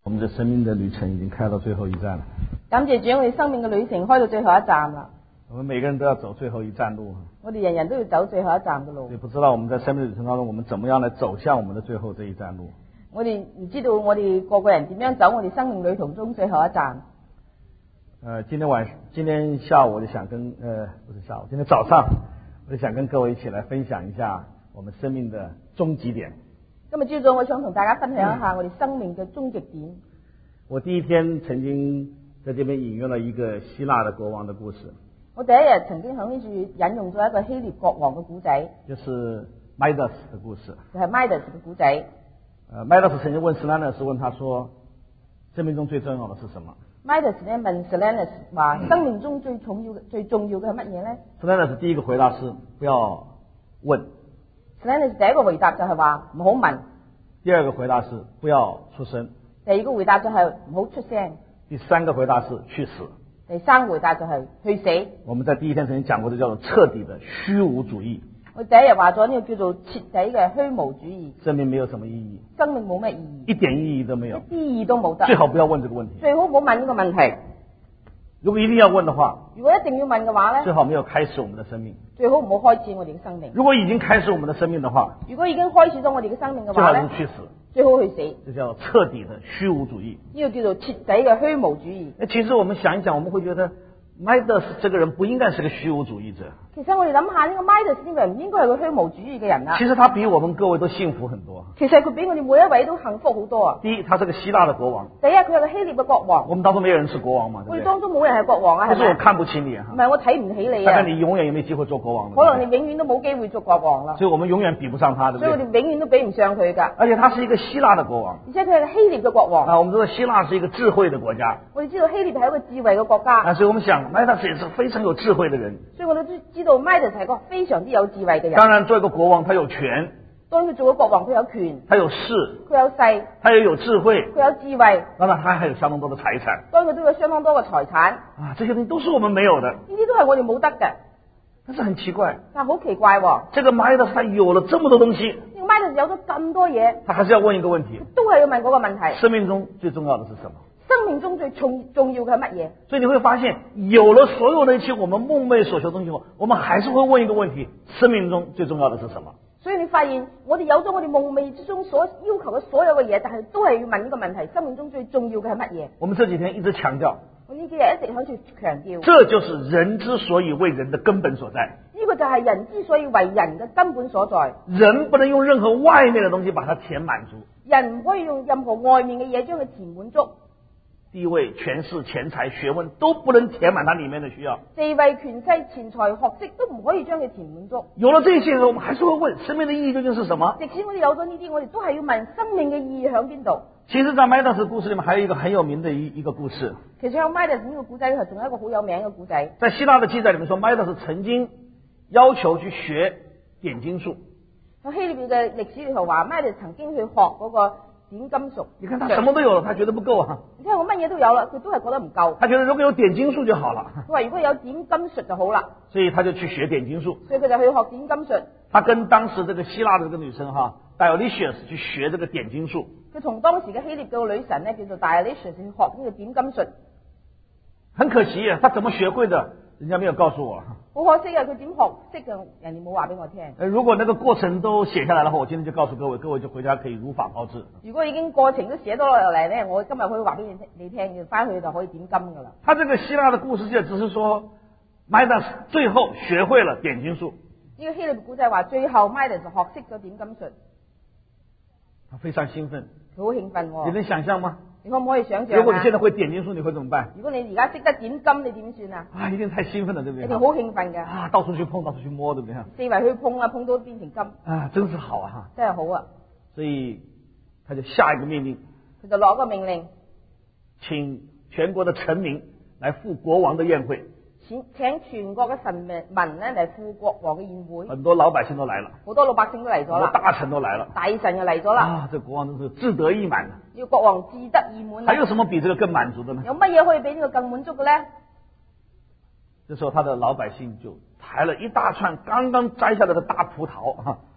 我们的生命的旅程已经开到最后一站了。 感謝主，我哋生命嘅旅程開到最後一站啦。 我們每個人都要走最後一站路。 我哋人人都要走最後一站嘅路。 也不知道我們在生命旅程當中，我們怎麼樣來走向我們的最後這一站路。 我哋唔知道我哋個個人點樣走我哋生命旅途中最後一站。 今天下午我就想跟不是下午，今天早上我就想跟各位一起來分享一下我們生命的終極點。 今日朝早我想同大家分享一下我哋生命嘅終極點。 我第一天曾經在這邊引用了一個希臘的國王的故事。 我第一日曾經喺呢處引用咗一個希臘國王嘅故仔， 就是 Midas 的故事。 就係 Midas 嘅故仔。 Midas 曾經問 Silenus， 問他說：生命中最重要的是什麼？ Midas 呢問 Silenus 話：生命中最重要嘅係乜嘢呢？ Silenus 第一個回答是不要問。 Silenus 第一個回答就係話唔好問。 第二個回答是不要出聲。 第二個回答就係唔好出聲。 第三個回答是去死。 第三個回答就係去死。 我們在第一天曾經講過，這叫做徹底的虛無主義。 我第一日話咗呢個叫做徹底嘅虛無主義。 生命沒有什麼意義。 生命冇乜意義。 一點意義都沒有。 一啲意義都冇得。 最好不要問這個問題。 最好唔好問呢個問題。 如果一定要問的話， 如果一定要問嘅話呢， 最好沒有開始我們的生命。 最好唔好開始我哋嘅生命。 如果已經開始我們的生命的話， 如果已經開始咗我哋嘅生命嘅話最好是去死。 最好去死。 這叫徹底的虛無主義。 呢個叫做徹底嘅虛無主義。 其實我們想一想，我們會覺得 Midas 這個人不應該是個虛無主義者。 其實我哋諗下呢個 Midas 呢個人唔應該係個虛無主義嘅人啊。 其實他比我們各位都幸福很多。 其實佢比我哋每一位都幸福好多啊。 第一，他是個希臘的國王。 第一，佢係個希臘嘅國王。 我們當中沒有人是國王嘛？ 我哋當中冇人係國王啊， 係咪？不是我看不起你啊。 唔係我睇唔起你啊。 大概你永遠也沒機會做國王。 可能你永遠都冇機會做國王啦。 所以我們永遠比不上他，對不對？ 所以我哋永遠都比唔上佢㗎。 而且他是一個希臘的國王。 而且佢係個希臘嘅國王。 啊，我們知道希臘是一個智慧的國家。 我哋知道希臘係一個智慧嘅國家。 啊，所以我們想 Midas 也是非常有智慧的人。 所以我哋都知道 Midas 係個非常之有智慧嘅人。 當然，做一個國王，他有權。 當佢做咗國王，佢有權。 他有勢。 佢有勢。 他也有智慧。 佢有智慧。 當然，他還有相當多的財產。 當然佢都有相當多嘅財產。 啊，這些東西都是我們沒有的。 呢啲都係我哋冇得嘅。 但是很奇怪。 但係好奇怪喎。 這個 Midas 他有了這麼多東西。 呢個 Midas 有咗咁多嘢。 他還是要問一個問題。 都係要問嗰個問題。 生命中最重要的是什麼？ 生命中最重要嘅係乜嘢？ 所以你會發現，有了所有的一切我們夢寐所求的東西後，我們還是會問一個問題：生命中最重要的是什麼？ 所以你發現，我哋有咗我哋夢寐之中所要求嘅所有嘅嘢，但係都係要問呢個問題：生命中最重要嘅係乜嘢？ 我們這幾天一直強調， 我呢幾日一直喺度強調， 這就是人之所以為人的根本所在。 呢個就係人之所以為人嘅根本所在。 人不能用任何外面的東西把它填滿足。 人唔可以用任何外面嘅嘢將佢填滿足。 地位、權勢、錢財、學問都不能填滿它裏面的需要。 地位、權勢、錢財、學識都唔可以將佢填滿足。 有了這些，我們還是會問：生命的意義究竟是什麼？ 即使我哋有咗呢啲，我哋都係要問生命嘅意義喺邊度。 其實，在 Midas 故事裏面，還有一個很有名的一個故事。 其實喺 Midas 呢個故仔裏頭，仲有一個好有名嘅故仔。 在希臘的記載裏面說，Midas 曾經要求去學點金術。 喺希臘嘅歷史裏頭話，Midas 曾經去學嗰個點金術。 你看他什麼都有了，他覺得不夠啊。 你睇我乜嘢都有啦，佢都係覺得唔夠。 他覺得如果有點金術就好了。 佢話如果有點金術就好啦。 所以他就去學點金術。 所以佢就去學點金術。 他跟當時這個希臘的這個女生Dionysius 去學這個點金術。 佢同當時嘅希臘嘅女神呢，叫做 Dionysius 去學呢個點金術。 很可惜啊，他怎麼學會的？人家沒有告訴我。 好可惜啊，佢點學識嘅，人哋冇話俾我聽。 如果那個過程都寫下來的話，我今天就告訴各位，各位就回家可以如法炮製。 如果已經過程都寫咗落嚟呢，我今日可以話俾你聽，你翻去就可以點金噶啦。 他這個希臘的故事就只是說，Midas 最後學會了點金術。 呢個希臘古仔話，最後 Midas 就學識咗點金術。 他非常興奮。 佢好興奮喎。 你能想象嗎？ 你可唔可以想象？ 如果你現在會點金術，你會怎麼辦？ 如果你而家識得點金，你點算啊？ 啊，一定太興奮了，對不對？ 一定好興奮嘅。 啊，到處去碰，到處去摸，對不對？ 四圍去碰啊，碰到變成金。 啊，真是好啊！ 真係好啊！ 所以他就下一個命令。 佢就落一個命令， 請全國的臣民來赴國王的宴會。 請全國嘅臣民咧嚟赴國王嘅宴會。 很多老百姓都來了。 好多老百姓都嚟咗啦。 很多大臣都來了。 大臣又嚟咗啦。 啊，這國王真是志得意滿。 呢個國王志得意滿。 還有什麼比這個更滿足的呢？ 有乜嘢可以比呢個更滿足嘅咧？ 這時候他的老百姓就抬了一大串剛剛摘下來的大葡萄，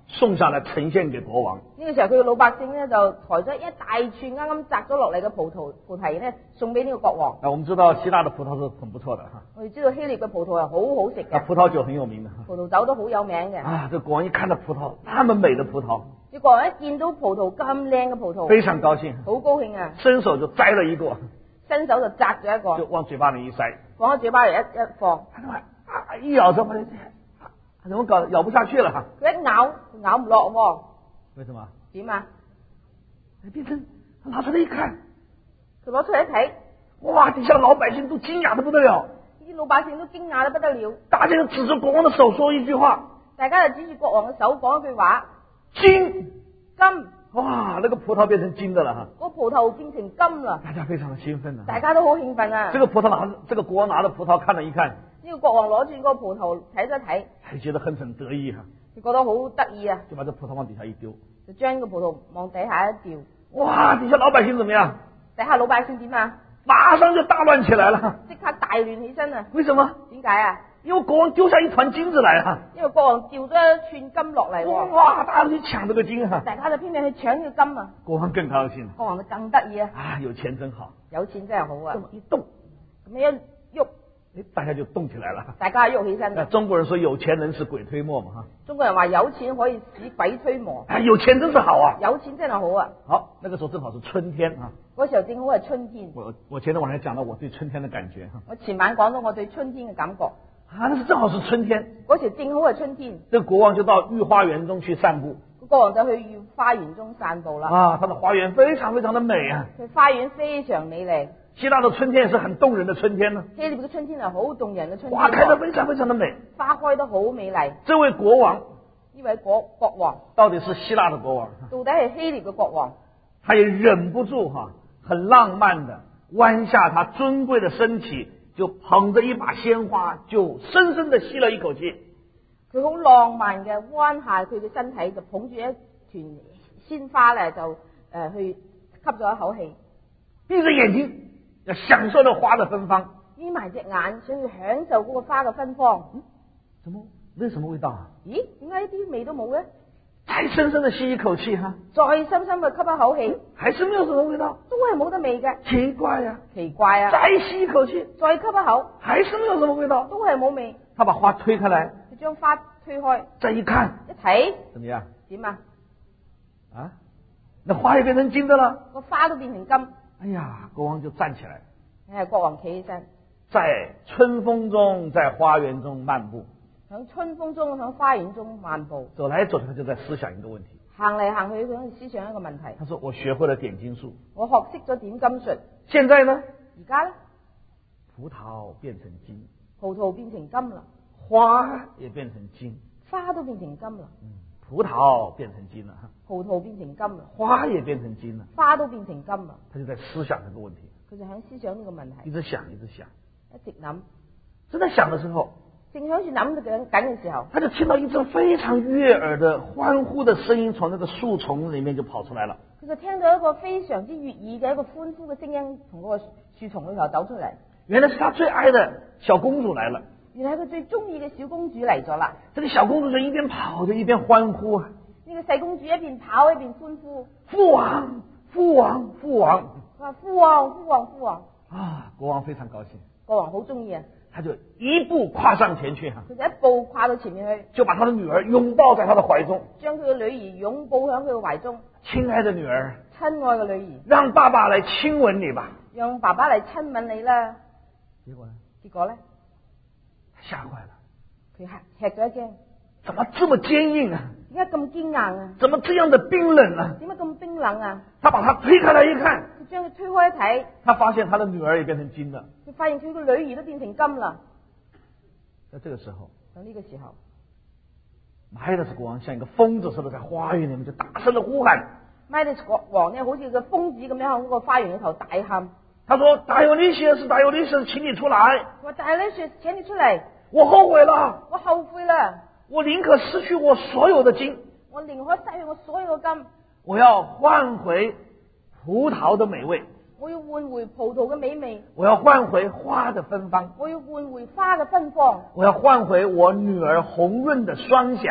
送上来呈现给國王。 呢個時候佢嘅老百姓咧就抬咗一大串啱啱摘咗落嚟嘅葡提咧，送俾呢個國王。 我們知道希臘的葡萄是很不錯的哈。 我哋知道希臘嘅葡萄係好好食嘅。 葡萄酒很有名的。 葡萄酒都好有名嘅。 啊，這國王一看到葡萄，那麼美的葡萄， 呢國王一見到葡萄咁靚嘅葡萄， 非常高興， 好高興啊！ 伸手就摘了一個， 伸手就摘咗一個， 就往嘴巴裏一塞， 放喺嘴巴裏一放， 一咬着，怎麼搞？咬不下去了哈！ 佢一咬唔落喎。 為什麼？ 點啊？ 變成拿出來一看， 佢攞出嚟一睇， 哇！底下老百姓都驚訝得不得了， 啲老百姓都驚訝得不得了。 大家就指着國王的手說一句話， 大家就指住國王嘅手講一句話： 金。 哇！ 那個葡萄變成金的了哈！ 嗰葡萄變成金啦！ 大家非常的興奮啊！ 大家都好興奮啊！ 這個國王拿着葡萄看了一看， 呢個國王攞住嗰個葡萄睇咗睇， 還覺得很得意哈！ 佢覺得好得意啊！ 就把這葡萄往底下一丟， 就將呢個葡萄往底下一掉。 哇！底下老百姓怎麼樣？ 底下老百姓點啊？ 馬上就大亂起來了， 即刻大亂起身啊！ 為什麼？ 點解啊？ 因為國王丟下一團金子來啊！ 因為國王掉咗一串金落嚟喎！ 哇！大家都去搶這個金哈！ 大家就拼命去搶呢個金啊！ 國王更高興， 國王就更得意啊！ 啊，有錢真好， 有錢真係好啊！ 這麼一動， 咁樣一喐， 大家就動起來了， 大家喐起身啦！ 中國人說有錢能使鬼推磨嘛哈！ 中國人話有錢可以使鬼推磨， 有錢真是好啊！ 有錢真係好啊！ 好，那個時候正好是春天啊！ 嗰時候正好係春天。 我前天晚上講到我對春天的感覺哈。 我前晚講到我對春天嘅感覺。 啊，那是正好是春天。 嗰時正好係春天。 這個國王就到御花園中去散步。 國王就去御花園中散步啦。 啊，他的花園非常非常的美啊。 佢花園非常美麗。 希臘的春天也是很動人的春天呢。 希臘嘅春天係好動人嘅春天。 花開得非常非常的美。 花開得好美麗。 這位國王， 呢位國王到底是希臘的國王？ 到底係希臘嘅國王？ 他也忍不住哈，很浪漫的彎下他尊貴的身體，就捧着一把鮮花，就深深的吸了一口氣。 佢好浪漫嘅彎下佢嘅身體，就捧住一團鮮花咧，就去吸咗一口氣， 閉着眼睛要享受那花的芬芳， 眯埋隻眼想去享受嗰個花嘅芬芳。 那什麼味道啊？ 咦，點解一啲味都冇嘅？ 再深深的吸一口氣哈， 再深深嘅吸一口氣， 還是沒有什麼味道， 都係冇得味嘅。 奇怪呀， 奇怪啊！ 再吸一口氣， 再吸一口， 還是沒有什麼味道， 都係冇味。 他把花推開來， 佢將花推開， 再一看， 一睇， 怎麼樣？ 點啊？ 啊，那花也變成金的了， 個花都變成金。 哎呀，國王就站起來， 國王企起身， 在春風中，在花園中漫步。 喺春風中，喺花園中漫步， 走來走去，他就在思想一個問題。 行嚟行去，佢喺度思想一個問題。 他說：我學會了點金術， 我學識咗點金術。 現在呢？ 而家呢？ 葡萄變成金， 葡萄變成金啦， 花也變成金， 花都變成金啦。 葡萄變成金了， 葡萄變成金啦， 花也變成金了， 花都變成金啦。 他就在思想這個問題。 佢就喺思想呢個問題， 一直想，一直想， 一直諗。 正在想的時候， 正喺住諗緊嘅時候， 他就聽到一陣非常悅耳的歡呼的聲音從那個樹叢裏面就跑出來了。 佢就聽到一個非常之悅耳嘅一個歡呼嘅聲音從嗰個樹叢裏頭走出嚟。 原來是他最愛的小公主來了。 原來係佢最中意嘅小公主嚟咗啦。 這個小公主就一邊跑着一邊歡呼啊！ 呢個細公主一邊跑一邊歡呼： 父王，父王，父王！ 佢話：父王，父王，父王！ 啊！國王非常高興， 國王好中意啊！ 他就一步跨上前去哈， 佢就一步跨到前面去， 就把他的女兒擁抱在他的懷中， 將佢嘅女兒擁抱喺佢嘅懷中。 親愛的女兒， 親愛嘅女兒， 讓爸爸來親吻你吧， 讓爸爸嚟親吻你啦。結果呢？ 嚇壞了， 佢吃咗一驚， 怎麼這麼堅硬啊？ 點解咁堅硬啊？ 怎麼這樣的冰冷啊？ 點解咁冰冷啊？ 他把他推開來一看， 佢將佢推開一睇， 他發現他的女兒也變成金了。 佢發現佢個女兒都變成金啦。 在這個時候， 喺呢個時候， 米達斯國王像一個瘋子似的在花園裏面就大聲的呼喊。 米達斯國王呢，好似個瘋子咁樣喺嗰個花園裏頭大喊。 他說：大有利西斯，大有利西斯，請你出來。 我大有利西斯，請你出嚟。 我後悔了， 我後悔了。 我寧可失去我所有的金， 我寧可失去我所有嘅金。 我要換回葡萄的美味， 我要換回葡萄嘅美味。 我要換回花的芬芳， 我要換回花嘅芬芳。 我要換回我女兒紅潤的雙頰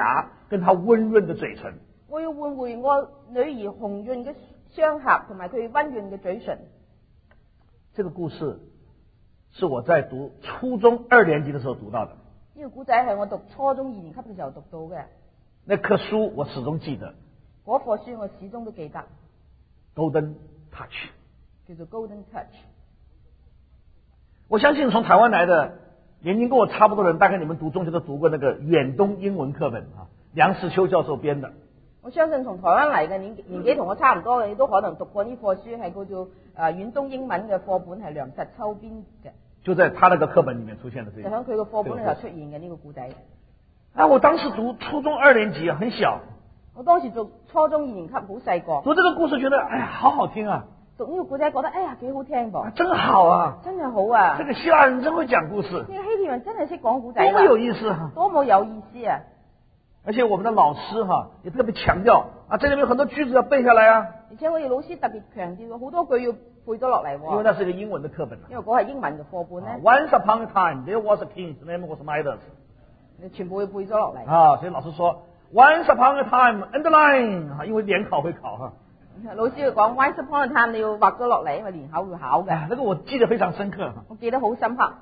跟她温润的嘴唇。 我要換回我女兒紅潤嘅雙頰同埋佢溫潤嘅嘴唇。 這個故事是我在讀初中2年級的時候讀到的。 呢個古仔係我讀初中2年級嘅時候讀到嘅。 那課書我始終記得。 嗰課書我始終都記得。 Golden Touch。 叫做 Golden Touch。 我相信從台灣來的年齡跟我差不多的人，大概你們讀中學都讀過那個遠東英文課本啊，梁實秋教授編的。 我相信從台灣嚟嘅年紀同我差唔多嘅，你都可能讀過呢課書，係叫做遠東英文嘅課本，係梁實秋編嘅。 就在他那個課本裏面出現的這個。 就喺佢個課本裏頭出現嘅呢個故仔。 我當時讀初中2年級，很小。 我當時讀初中2年級，好細個。 讀這個故事覺得，哎呀，好好聽啊！ 讀呢個故仔覺得，哎呀，幾好聽噃。 真好啊！ 真係好啊！ 這個希臘人真會講故事。 呢個希臘人真係識講故仔。 多麼有意思啊！ 多麼有意思啊！ 而且我們的老師哈也特別強調啊，這裏面有很多句子要背下來啊。 而且我哋老師特別強調，好多句要背咗落嚟。 因為那是一個英文的課本。 因為嗰係英文嘅課本咧。 Once upon a time, there was a king, his name was Midas。 你全部要背咗落嚟。 所以老師說 Once upon a time, underline， 因為聯考會考哈。 老師會講 Once upon a time， 你要畫咗落嚟，因為聯考會考嘅。 那個我記得非常深刻。 我記得好深刻。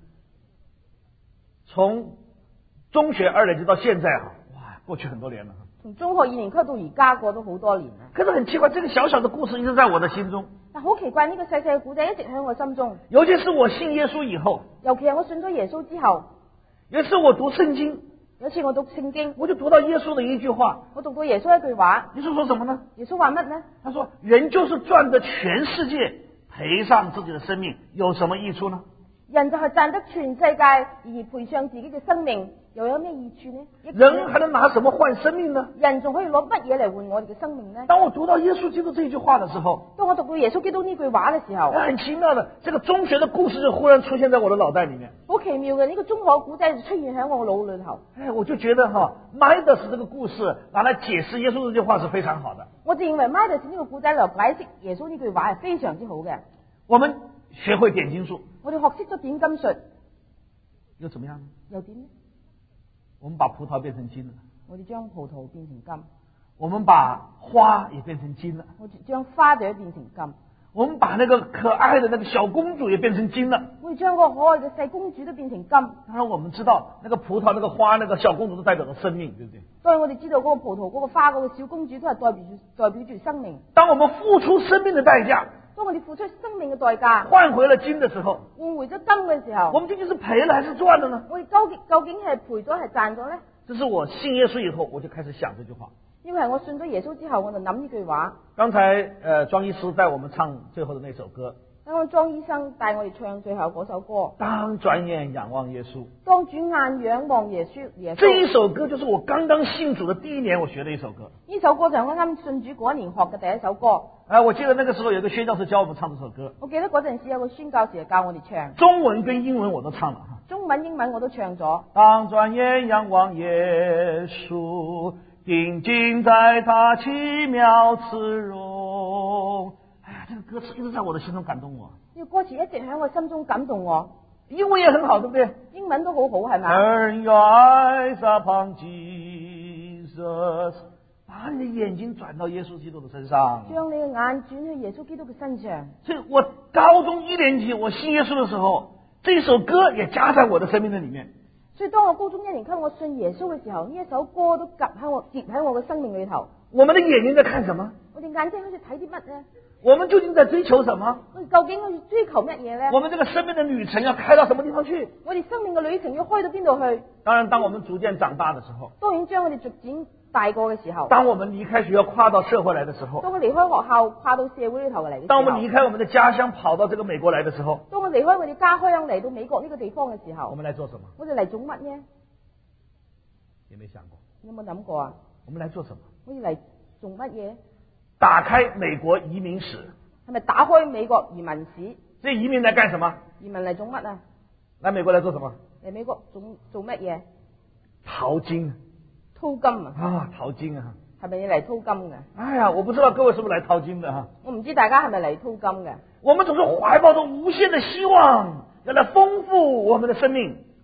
從中學2年級到現在過去很多年了。 從中學2年級到而家過咗好多年啦。 可是很奇怪，這個小小的故事一直在我的心中。 但好奇怪，呢個細細嘅故仔一直喺我心中。 尤其是我信耶穌以後。 尤其係我信咗耶穌之後。 有一次我讀聖經。 有一次我讀聖經， 我就讀到耶穌的一句話。 我讀到耶穌一句話。 耶穌說什麼呢？ 耶穌話乜呢？ 他說：人就是賺得全世界，賠上自己的生命，有什麼益處呢？ 人就係賺得全世界而賠上自己嘅生命，又有咩益處呢？ 人還能拿什麼換生命呢？ 人仲可以攞乜嘢嚟換我哋嘅生命呢？ 當我讀到耶穌基督這句話的時候， 當我讀到耶穌基督呢句話嘅時候， 很奇妙的，這個中學的故事就忽然出現在我的腦袋裏面。 好奇妙嘅，呢個中學古仔就出現喺我腦裏頭。 我就覺得Midas 這個故事拿來解釋耶穌這句話是非常好的。 我就認為 Midas 呢個古仔嚟解釋耶穌呢句話係非常之好嘅。 我們學會點金術， 我哋學識咗點金術， 又怎麼樣呢？ 又點呢？ 我們把葡萄變成金了。 我哋將葡萄變成金。 我們把花也變成金了。 我哋將花朵變成金。 我們把那個可愛的那個小公主也變成金了。 我哋將個可愛嘅細公主都變成金。當然我們知道那個葡萄、那個花、那個小公主都代表着生命，對不對？ 當然我哋知道嗰個葡萄、嗰個花、嗰個小公主都係代表住生命。 當我們付出生命的代價， 當我哋付出生命嘅代價， 換回了金的時候， 換回咗金嘅時候， 我們究竟是賠了還是賺了呢？ 我哋究竟係賠咗係賺咗呢？ 這是我信耶穌以後，我就開始想這句話。 因為係我信咗耶穌之後，我就諗呢句話。 剛才莊醫師帶我們唱最後的那首歌。 啱啱莊醫生帶我哋唱最後嗰首歌。 當轉眼仰望耶穌。 當轉眼仰望耶穌。 這一首歌就是我剛剛信主的第一年我學的一首歌。 呢首歌就係我啱信主嗰一年學嘅第一首歌。 我記得那個時候有個宣教士教我們唱這首歌。 我記得嗰陣時有個宣教士教我哋唱。 中文跟英文我都唱了。 中文、英文我都唱咗。 當轉眼仰望耶穌，定睛在他奇妙慈容。這個歌詞一直在我的心中感動我。 呢個歌詞一直喺我心中感動我。 英文也很好，對不對？ 英文都好好，係咪？ Turn your eyes upon Jesus， 把你的眼睛轉到耶穌基督的身上。 將你嘅眼轉去耶穌基督嘅身上。 所以我高中1年級我信耶穌的時候，這首歌也加在我的生命的裏面。 所以當我高中1年級我信耶穌嘅時候，呢一首歌都夾喺我接喺我嘅生命裏頭。 我們的眼睛在看什麼？ 我哋眼睛好似睇啲乜呢？ 我們究竟在追求什麼？ 我哋究竟要追求乜嘢呢？ 我們這個生命的旅程要開到什麼地方去？ 我哋生命嘅旅程要開到邊度去？ 當然，當我們逐漸長大的時候， 當然將我哋逐漸大個嘅時候， 當我們離開學校跨到社會來的時候， 當我離開學校跨到社會裏頭嚟嘅時候， 當我們離開我們的家鄉跑到這個美國來的時候， 當我離開我哋家鄉嚟到美國呢個地方嘅時候， 我們來做什麼？ 我哋嚟做乜呢？ 也沒想過。 你有冇諗過啊？ 我們來做什麼？ 我哋嚟做乜嘢？ 打開美國移民史。 係咪打開美國移民史？ 這移民來幹什麼？ 移民嚟做乜啊？ 來美國來做什麼？ 嚟美國做乜嘢？ 淘金。 淘金啊！ 淘金啊！ 係咪要嚟淘金嘅？ 哎呀，我不知道各位是不是來淘金的哈？ 我唔知大家係咪嚟淘金嘅？ 我們總是懷抱着無限的希望，要來豐富我們的生命。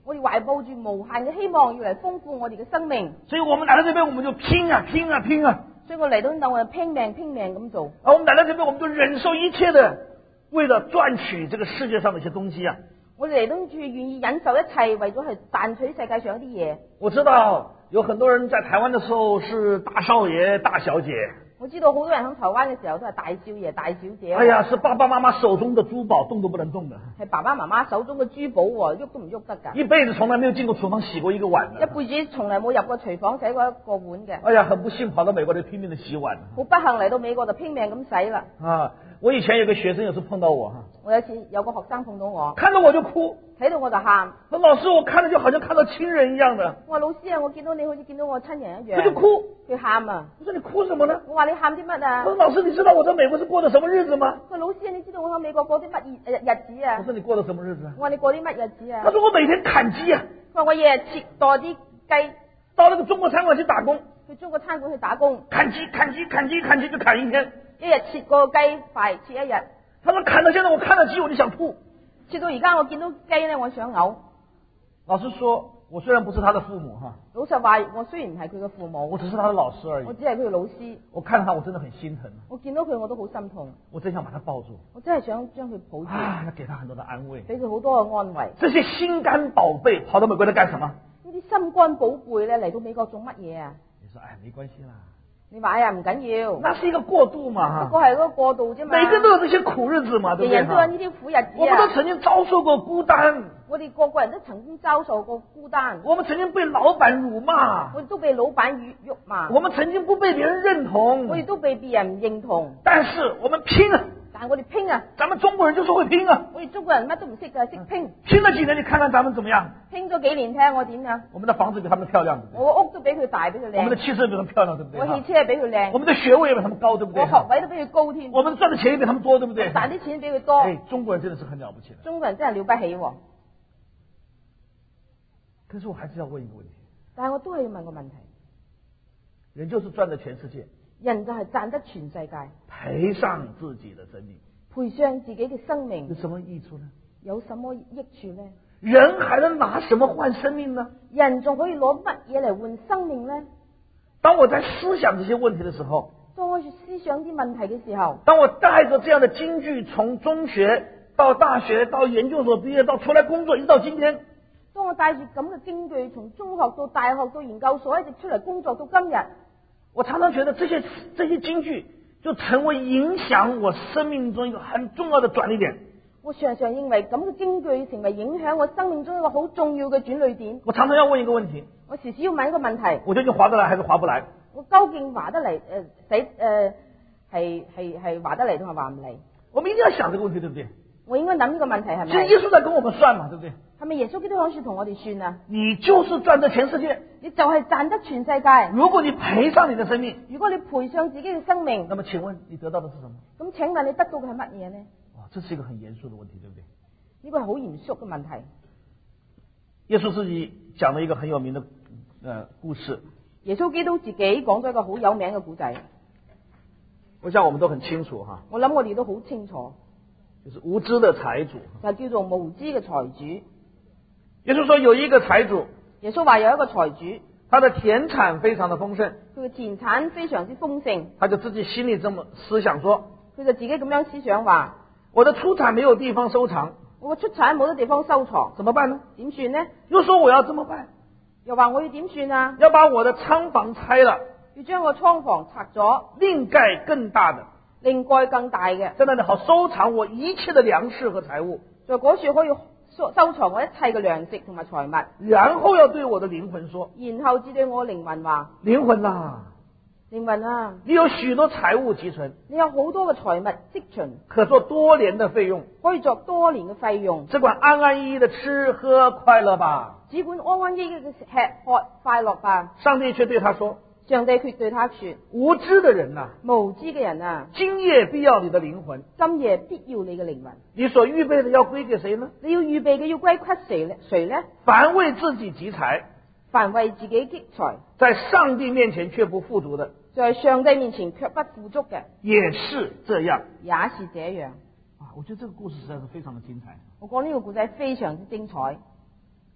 我哋懷抱住無限嘅希望，要嚟豐富我哋嘅生命。 所以我們來到這邊，我們就拼啊拼啊拼啊！ 所以我嚟到呢度，我就拼命咁做。 而我們來到這邊，我們就忍受一切的，為了賺取這個世界上的一些東西啊！ 我哋嚟到呢處願意忍受一切，為咗去賺取世界上一啲嘢。 我知道有很多人在台灣的時候是大少爺、大小姐。 我知道好多人喺台灣嘅時候都係大少爺、大小姐。 哎呀，是爸爸媽媽手中的珠寶，動都不能動的。 係爸爸媽媽手中嘅珠寶喎，喐都唔喐得㗎。 一輩子從來沒有進過廚房洗過一個碗的。 一輩子從來冇入過廚房洗過一個碗嘅。 哎呀，很不幸跑到美國就拼命的洗碗。 好不幸嚟到美國就拼命咁洗啦。 啊，我以前有個學生有時碰到我哈。 我有次有個學生碰到我， 看到我就哭， 睇到我就喊。 說老師，我看着就好像看到親人一樣的。 我話老師啊，我見到你好似見到我親人一樣。 他就哭， 佢喊啊。 我說你哭什麼呢？ 我話你喊啲乜啊？ 我說老師，你知道我在美國是過的什麼日子嗎？ 佢話老師啊，你知道我喺美國過啲乜日子啊？ 我說你過的什麼日子啊？ 我話你過啲乜日子啊？ 他說我每天砍雞啊。 佢話我日日切剁啲雞， 到那個中國餐館去打工。 去中國餐館去打工。 砍雞就砍一天。 一日切個雞塊切一日。 他說砍到現在我看到雞我就想吐。 切到而家我見到雞咧，我想嘔。 老實說，我雖然不是他的父母哈。 老實話，我雖然唔係佢嘅父母， 我只是他的老師而已。 我只係佢嘅老師。 我看到他，我真的很心疼。 我見到佢，我都好心痛。 我真想把他抱住。 我真係想將佢抱住。 要給他很多的安慰， 俾佢好多嘅安慰。 這些心肝寶貝跑到美國來幹什麼？ 呢啲心肝寶貝咧嚟到美國做乜嘢啊？ 你說，哎，沒關係啦。 你話呀，唔緊要， 那是一個過渡嘛， 不過係嗰個過渡啫嘛。 每個人都有這些苦日子嘛，對不對？ 人人都有呢啲苦日子啊。 我們都曾經遭受過孤單。 我哋個個人都曾經遭受過孤單。 我們曾經被老闆辱罵。 我哋都被老闆辱罵。 我們曾經不被別人認同。 我哋都被別人認同。 但是我們拼啊！ 但係我哋拼啊！ 咱們中國人就是會拼啊！ 我哋中國人乜都唔識㗎，識拼。 拼了幾年，你看看咱們怎麼樣？ 拼咗幾年，睇下我點樣？ 我們的房子比他們漂亮，對不對？ 我個屋都比佢大，比佢靚。 我們的汽車比他們漂亮，對不對？ 我汽車比佢靚。 我們的學位也比他們高，對不對？ 我學位都比佢高添。 我們賺的錢也比他們多，對不對？ 賺啲錢比佢多。 哎，中國人真的是很了不起的。 中國人真係了不起喎。 可是我還是要問一個問題。 但係我都係要問個問題。 人就是賺得全世界。 人就係賺得全世界。 賠上自己的生命。 賠上自己嘅生命。 有什麼益處呢？ 有什麼益處呢？ 人還能拿什麼換生命呢？ 人仲可以攞乜嘢嚟換生命呢？ 當我在思想這些問題的時候， 當我去思想啲問題嘅時候， 當我帶着這樣的金句從中學到大學到研究所畢業到出來工作一直到今天， 當我帶住咁嘅金句從中學到大學到研究所一直出嚟工作到今日， 我常常覺得這些金句就成為影響我生命中一個很重要的轉捩點。 我常常認為咁嘅金句成為影響我生命中一個好重要嘅轉捩點。 我常常要問一個問題， 我時時要問一個問題， 我究竟划得來還是划不來？ 我究竟划得嚟係划得嚟定係划唔嚟？ 我們一定要想這個問題，對不對？ 我應該諗呢個問題係咪？ 其實耶穌在跟我們算嘛，對不對？ 係咪耶穌基督喺度同我哋算啊？ 你就是賺得全世界， 你就係賺得全世界。 如果你賠上你的生命， 如果你賠上自己嘅生命， 那麼請問你得到的是什麼？ 咁請問你得到嘅係乜嘢呢？ 哇，這是一個很嚴肅的問題，對不對？ 呢個係好嚴肅嘅問題。 耶穌自己講了一個很有名的故事。 耶穌基督自己講咗一個好有名嘅故仔。 我想我們都很清楚哈。 我諗我哋都好清楚。 就是無知的財主。 就叫做無知嘅財主。 耶穌說有一個財主。 耶穌話有一個財主， 他的田產非常的豐盛。 佢嘅田產非常之豐盛。 他就自己心裏這麼思想說， 佢就自己咁樣思想話， 我的出產沒有地方收藏。 我嘅出產冇得地方收藏， 怎麼辦呢？ 點算呢？ 又說我要怎麼辦？ 又話我要點算啊？ 要把我的倉房拆了， 要將個倉房拆咗， 另蓋更大的， 另蓋更大嘅， 在那裏好收藏我一切的糧食和財物， 在嗰處可以收藏我一切嘅糧食同埋財物。 然後要對我的靈魂說， 然後至對我靈魂話， 靈魂啊， 靈魂啊， 你有許多財物積存， 你有好多嘅財物積存， 可做多年的費用， 可以作多年嘅費用， 只管安安逸逸的吃喝快樂吧， 只管安安逸逸嘅吃喝快樂吧。 上帝卻對他說， 上帝卻對他說， 無知的人啊， 無知嘅人啊， 今夜必要你的靈魂， 今夜必要你嘅靈魂。 你所預備的要歸給誰呢？ 你要預備嘅要歸給誰呢？ 凡為自己積財， 凡為自己積財， 在上帝面前卻不富足的， 在上帝面前卻不富足嘅， 也是這樣。 也是這樣。 啊，我覺得這個故事實在是非常的精彩。 我講呢個故仔非常之精彩。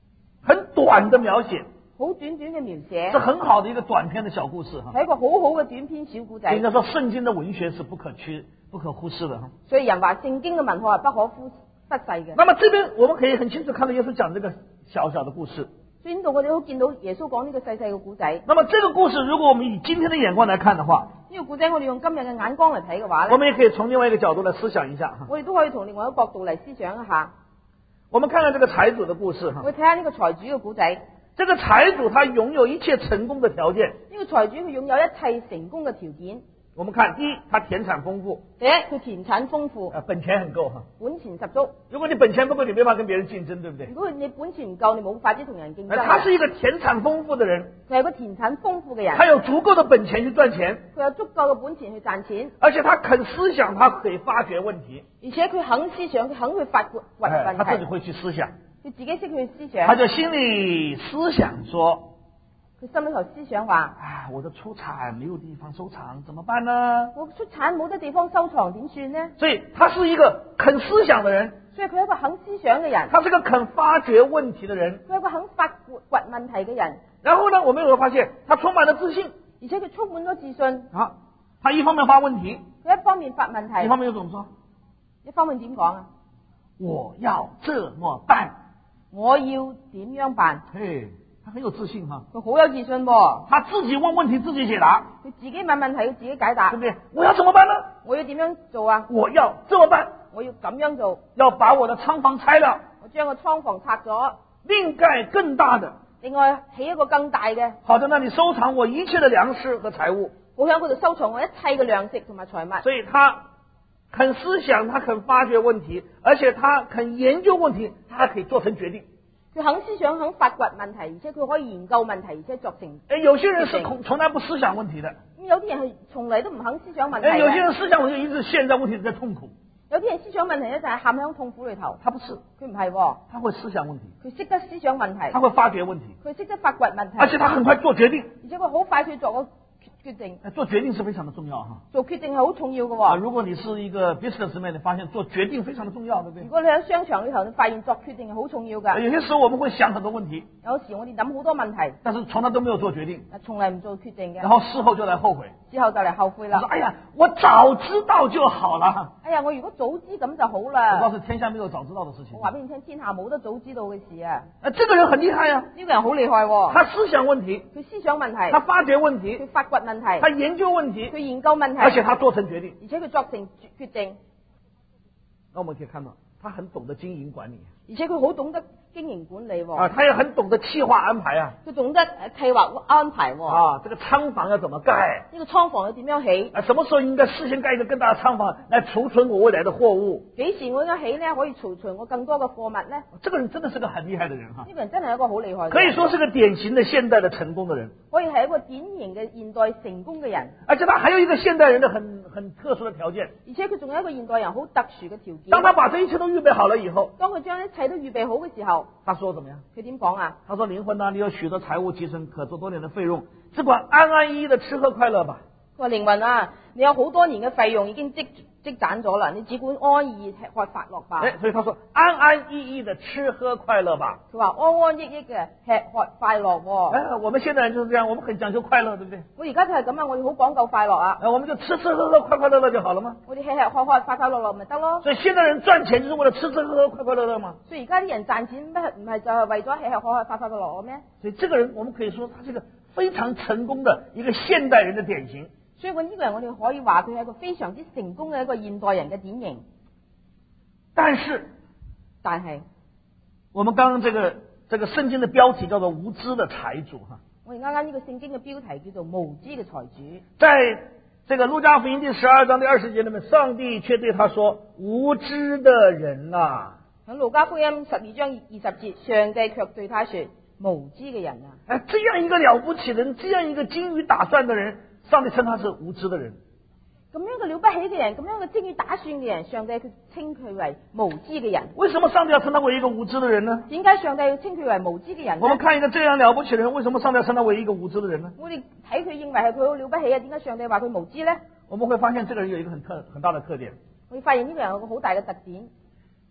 很短的描寫， 好短短嘅描寫， 是很好的一個短篇的小故事哈。 係一個好好嘅短篇小故仔。 應該說聖經的文學是不可忽視的哈。 所以人話聖經嘅文學係不可忽視嘅。 那麼這邊我們可以很清楚看到耶穌講這個小小的故事。 所以呢度我哋都見到耶穌講呢個細細嘅故仔。 那麼這個故事如果我們以今天的眼光來看的話， 呢個故仔我哋用今日嘅眼光嚟睇嘅話咧， 我們也可以從另外一個角度來思想一下哈。 我哋都可以從另外一個角度嚟思想一下。 我們看看這個財主的故事哈。 我哋睇下呢個財主嘅故仔。 這個財主他擁有一切成功的條件。 呢個財主佢擁有一切成功嘅條件。 我們看，第一，他田產豐富。 第一，佢田產豐富。 本錢很夠哈。 本錢十足。 如果你本錢不夠，你沒法跟別人競爭，對不對？ 如果你本錢唔夠，你冇法子同人競爭。 他是一個田產豐富的人。 佢係個田產豐富嘅人。 他有足夠的本錢去賺錢。 佢有足夠嘅本錢去賺錢。 而且他肯思想，他可以發掘問題。 而且佢肯思想，佢肯去發掘問題。 他自己會去思想。 佢自己識去思想。 他就心裏思想說。 佢心裏頭思想話： 我的出產沒有地方收藏，怎麼辦呢？ 我出產冇得地方收藏，點算呢？ 所以他是一個肯思想的人。 所以佢係一個肯思想嘅人。 他是個肯發掘問題的人。 佢係一個肯發掘問題嘅人。 然後呢，我們有發現他充滿了自信， 而且佢充滿咗自信。 他一方面發問題， 佢一方面發問題， 一方面又怎麼說？ 一方面點講啊？ 我要這麼辦。 我要點樣辦？ 他很有自信哈。 佢好有自信喎。 他自己問問題，自己解答。 佢自己問問題，佢自己解答。 對不對？我要怎麼辦呢？ 我要點樣做啊？ 我要這麼辦。 我要咁樣做。 要把我的倉房拆了。 我將個倉房拆咗。 另蓋更大的。 另外起一個更大嘅。 好在那裡收藏我一切的糧食和財物。 我喺嗰度收藏我一切嘅糧食同埋財物。 所以他肯思想，他肯發掘問題，而且他肯研究問題，他還可以做成決定。 佢肯思想，肯發掘問題，而且佢可以研究問題，而且作成。 有些人是從來不思想問題的。 咁有啲人係從嚟都唔肯思想問題。 有些人思想問題一直陷在問題在痛苦。 有啲人思想問題咧就係陷喺痛苦裏頭。 他不是， 佢唔係， 他會思想問題。 佢識得思想問題。 他會發掘問題。 佢識得發掘問題。 而且他很快做決定。 而且佢好快去做個決定。 做決定是非常的重要哈。 做決定係好重要嘅。 如果你是一個 businessman，你發現做決定非常的重要，對不對？ 如果你喺商場裏頭，你發現作決定係好重要㗎。 有些時候我們會想很多問題。 有時我哋諗好多問題， 但是從來都沒有做決定。 從來唔做決定嘅。 然後事後就來後悔。 之後就嚟後悔啦。 哎呀，我早知道就好了。 哎呀，我如果早知咁就好啦。 我告訴天下沒有早知道的事情。 我話俾你聽，天下冇得早知道嘅事啊。 這個人很厲害啊。 呢個人好厲害喎。 他思想問題。 佢思想問題。 他發掘問題。 佢發掘問題。 他研究問題。 佢研究問題。 而且他做成決定。 而且佢作成決定。 那我們可以看到，他很懂得經營管理。 而且佢好懂得經營管理喎。 他也很懂得計劃安排啊。 佢懂得計劃安排喎。 這個倉房要怎麼蓋？ 呢個倉房要點樣起？ 什麼時候應該事先蓋一個更大的倉房來儲存我未來的貨物？ 幾時我應該起呢？可以儲存我更多嘅貨物呢？ 這個人真的是個很厲害的人哈。 呢個人真係一個好厲害。 可以說是個典型的現代的成功的人。 可以係一個典型嘅現代成功嘅人。 而且他還有一個現代人的很特殊的條件。 而且佢仲有一個現代人好特殊嘅條件。 當他把這一切都預備好了以後， 當佢將一切都預備好嘅時候， 他說怎麼樣？ 佢點講啊？ 他說：靈魂啊，你有許多財物積存，可做多年的費用，只管安安逸逸的吃喝快樂吧。 佢話靈魂啊，你有好多年嘅費用已經積攢咗啦，你只管安安逸逸吃喝快樂吧。 所以他說安安逸逸的吃喝快樂吧。 佢話安安逸逸嘅吃喝快樂。 我們現代人就是這樣，我們很講究快樂，對不對？ 我而家就係咁啊，我哋好講究快樂啊。 我們就吃吃喝喝快快樂樂就好了嗎？ 我哋吃吃喝喝快快樂樂咪得咯。 所以現代人賺錢就是為了吃吃喝喝快快樂樂嘛。 所以而家啲人賺錢唔係就係為咗吃吃喝喝快快樂樂咩？ 所以這個人我們可以說他是一個非常成功的一個現代人的典型。 所以呢個人我哋可以話佢係一個非常之成功嘅一個現代人嘅典型。但係， 我們剛剛這個聖經的標題叫做無知的財主哈。 我哋啱啱呢個聖經嘅標題叫做無知嘅財主。 在這個路加福音第12章第20節裏面，上帝卻對他說：無知的人啊！ 喺路加福音12章20節，上帝卻對他說：無知嘅人啊！ 這樣一個了不起的人，這樣一個精於打算的人，上帝稱他是無知的人。 咁樣嘅了不起嘅人，咁樣嘅精於打算嘅人，上帝佢稱佢為無知嘅人。 為什麼上帝要稱他為一個無知的人呢？ 點解上帝要稱佢為無知嘅人呢？ 我們看一個這樣了不起的人，為什麼上帝要稱他為一個無知的人呢？ 我哋睇佢認為係佢好了不起啊，點解上帝話佢無知呢？ 我們會發現這個人有一個很大的特點。 我哋發現呢個人有個好大嘅特點。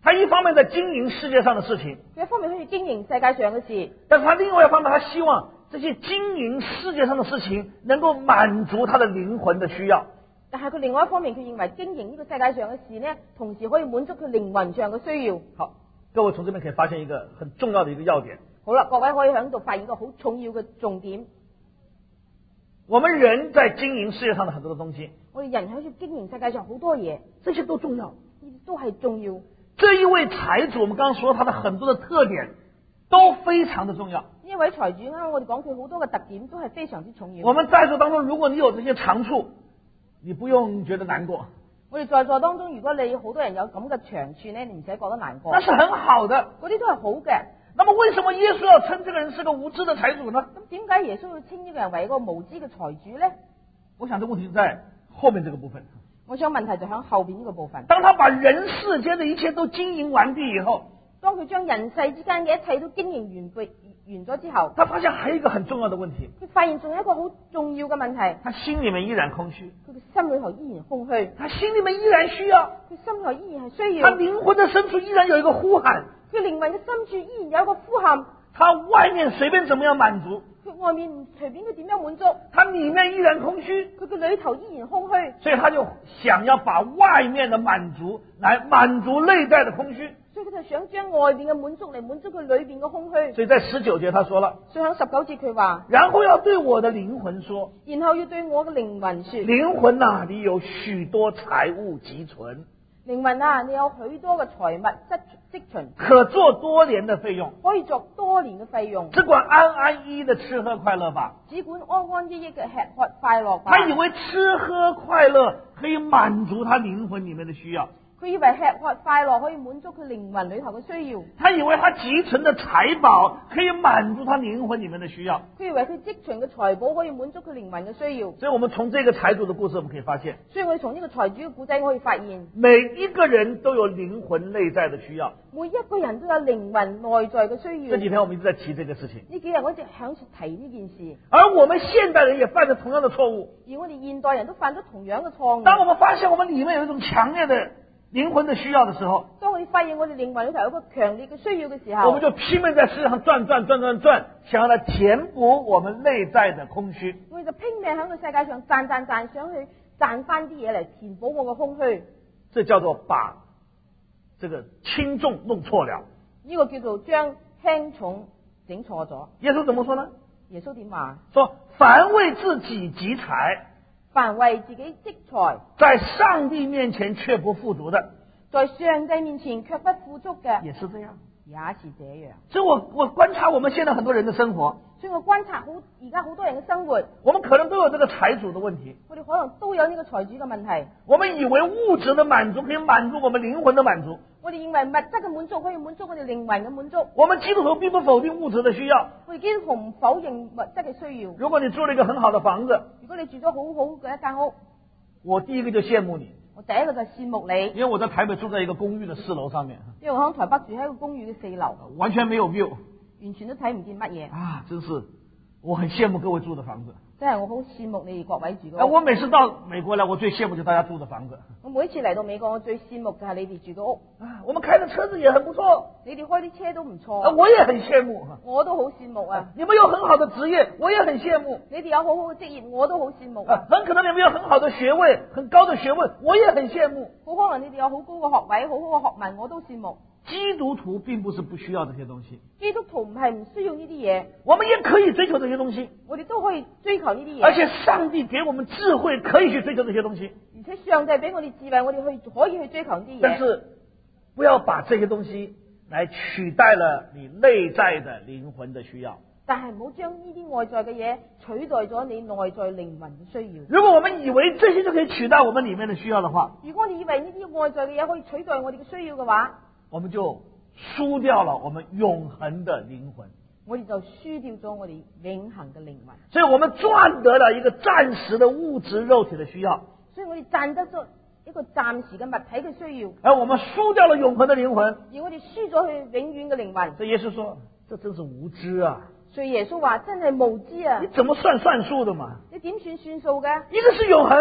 他一方面在经营世界上的事情， 佢一方面可以經營世界上嘅事， 但是他另外一方面，他希望这些经营世界上的事情能够满足他的灵魂的需要。 但係佢另外一方面，佢認為經營呢個世界上嘅事呢，同時可以滿足佢靈魂上嘅需要。 好，各位從這邊可以發現一個很重要的一個要點。 好啦，各位可以喺度發現一個好重要嘅重點。 我們人在經營世界上的很多的東西， 我哋人喺度經營世界上好多嘢， 這些都重要， 呢啲都係重要。 這一位財主，我們剛剛說他的很多的特點都非常的重要。 呢位財主啱我哋講佢好多嘅特點都係非常之重要。 我們在座當中，如果你有這些長處，你不用覺得難過。 我哋在座當中，如果你好多人有咁嘅長處呢，你唔使覺得難過。 那是很好的， 嗰啲都係好嘅。 那麼為什麼耶穌要稱這個人是個無知的財主呢？ 咁點解耶穌要稱呢個人為一個無知嘅財主呢？ 我想這個問題是在後面這個部分。 我想問題就喺後邊呢個部分。 當他把人世間的一切都經營完畢以後， 當佢將人世之間嘅一切都經營完咗之後， 他發現還有一個很重要的問題， 佢發現仲有一個好重要嘅問題， 他心裏面依然空虛， 佢嘅心裏頭依然空虛， 他心裏面依然需要， 佢心裏依然係需他要， 靈魂的深處依然有一個呼喊， 佢靈魂嘅深處依然有一個呼喊， 他外面隨便怎麼樣滿足， 佢外面唔隨便佢點樣滿足， 他裏面依然空虛， 佢嘅裏頭依然空虛， 所以他就想要把外面的滿足來滿足內在的空虛。 所以佢就想將外邊嘅滿足嚟滿足佢裏邊嘅空虛。 所以在19節他說了， 所以喺19節佢話， 然後要對我的靈魂說， 然後要對我嘅靈魂說， 靈魂啊，你有許多財物積存， 靈魂啊，你有許多嘅財物積存， 可做多年的費用， 可以作多年嘅費用， 只管安安逸逸的吃喝快樂吧。 只管安安逸逸嘅吃喝快樂吧。 他以為吃喝快樂可以滿足他靈魂裏面的需要， 佢以為吃喝快樂可以滿足佢靈魂裏頭嘅需要， 他以為他積存的財寶可以滿足他靈魂裏面的需要。 佢以為佢積存嘅財寶可以滿足佢靈魂嘅需要。 所以我們從這個財主的故事，我們可以發現， 所以我哋從呢個財主嘅故仔可以發現， 每一個人都有靈魂內在的需要。 每一個人都有靈魂內在嘅需要。 這幾天我們一直在提這個事情， 呢幾日我一直響提呢件事， 而我們現代人也犯着同樣的錯誤。 而我哋現代人都犯咗同樣嘅錯誤。 當我們發現我們裏面有一種強烈的靈魂的需要的時候， 當我哋發現我哋靈魂裏頭有一個強烈嘅需要嘅時候， 我們就拼命在世界上轉，想要來填補我們內在的空虛。 我哋就拼命喺個世界上賺，想去賺翻啲嘢嚟填補我嘅空虛。 這叫做把這個輕重弄錯了。 呢個叫做將輕重整錯咗。 耶穌怎麼說呢？ 耶穌點話？ 說凡為自己積財， 凡為自己積財， 在上帝面前卻不富足的， 在上帝面前卻不富足嘅， 也是這樣。 也是這樣。 所以我觀察我們現在很多人的生活， 所以我觀察而家好多人嘅生活， 我們可能都有這個財主的問題。 我哋可能都有呢個財主嘅問題。 我們以為物質的滿足可以滿足我們靈魂的滿足。 我哋認為物質嘅滿足可以滿足我哋靈魂嘅滿足。 我們基督徒並不否定物質的需要。 我哋基督徒唔否認物質嘅需要。 如果你住了一個很好的房子， 如果你住咗好好嘅一間屋， 我第一個就羨慕你。 我第一個就羨慕你， 因為我在台北住在一個公寓的4樓上面， 因為我喺台北住喺一個公寓嘅4樓， 完全沒有 view， 完全都睇唔見乜嘢啊！真是，我很羨慕各位住的房子。 真係我好羨慕你哋各位住嘅屋。 我每次到美國來，我最羨慕就大家住的房子。 我每一次嚟到美國，我最羨慕就係你哋住嘅屋。 啊，我們開的車子也很不錯， 你哋開啲車都唔錯。 我也很羨慕。 我都好羨慕啊！ 你們有很好的職業，我也很羨慕。 你哋有好好嘅職業，我都好羨慕。 很可能你們有很好的學位，很高的學問，我也很羨慕。 好可能你哋有好高嘅學位，好好嘅學問，我都羨慕。 基督徒並不是不需要這些東西， 基督徒唔係唔需要呢啲嘢， 我們也可以追求這些東西， 我哋都可以追求呢啲嘢。 而且上帝給我們智慧，可以去追求這些東西。 而且上帝俾我哋智慧，我哋可以去追求呢啲嘢。 但是不要把這些東西來取代了你內在的靈魂的需要。 但係唔好將呢啲外在嘅嘢取代咗你內在靈魂嘅需要。 如果我們以為這些就可以取代我們裏面的需要的話， 如果你以為呢啲外在嘅嘢可以取代我哋嘅需要嘅話， 我們就輸掉了我們永恆的靈魂， 我哋就輸掉咗我哋永恆嘅靈魂。 所以我們賺得了一個暫時的物質肉體的需要， 所以我哋賺得咗一個暫時嘅物體嘅需要， 而我們輸掉了永恆的靈魂。 而我哋輸咗佢永遠嘅靈魂。 這耶穌說，這真是無知啊！ 所以耶穌話真係無知啊！ 你怎麼算數的嘛？ 你點算數嘅？ 一個是永恆，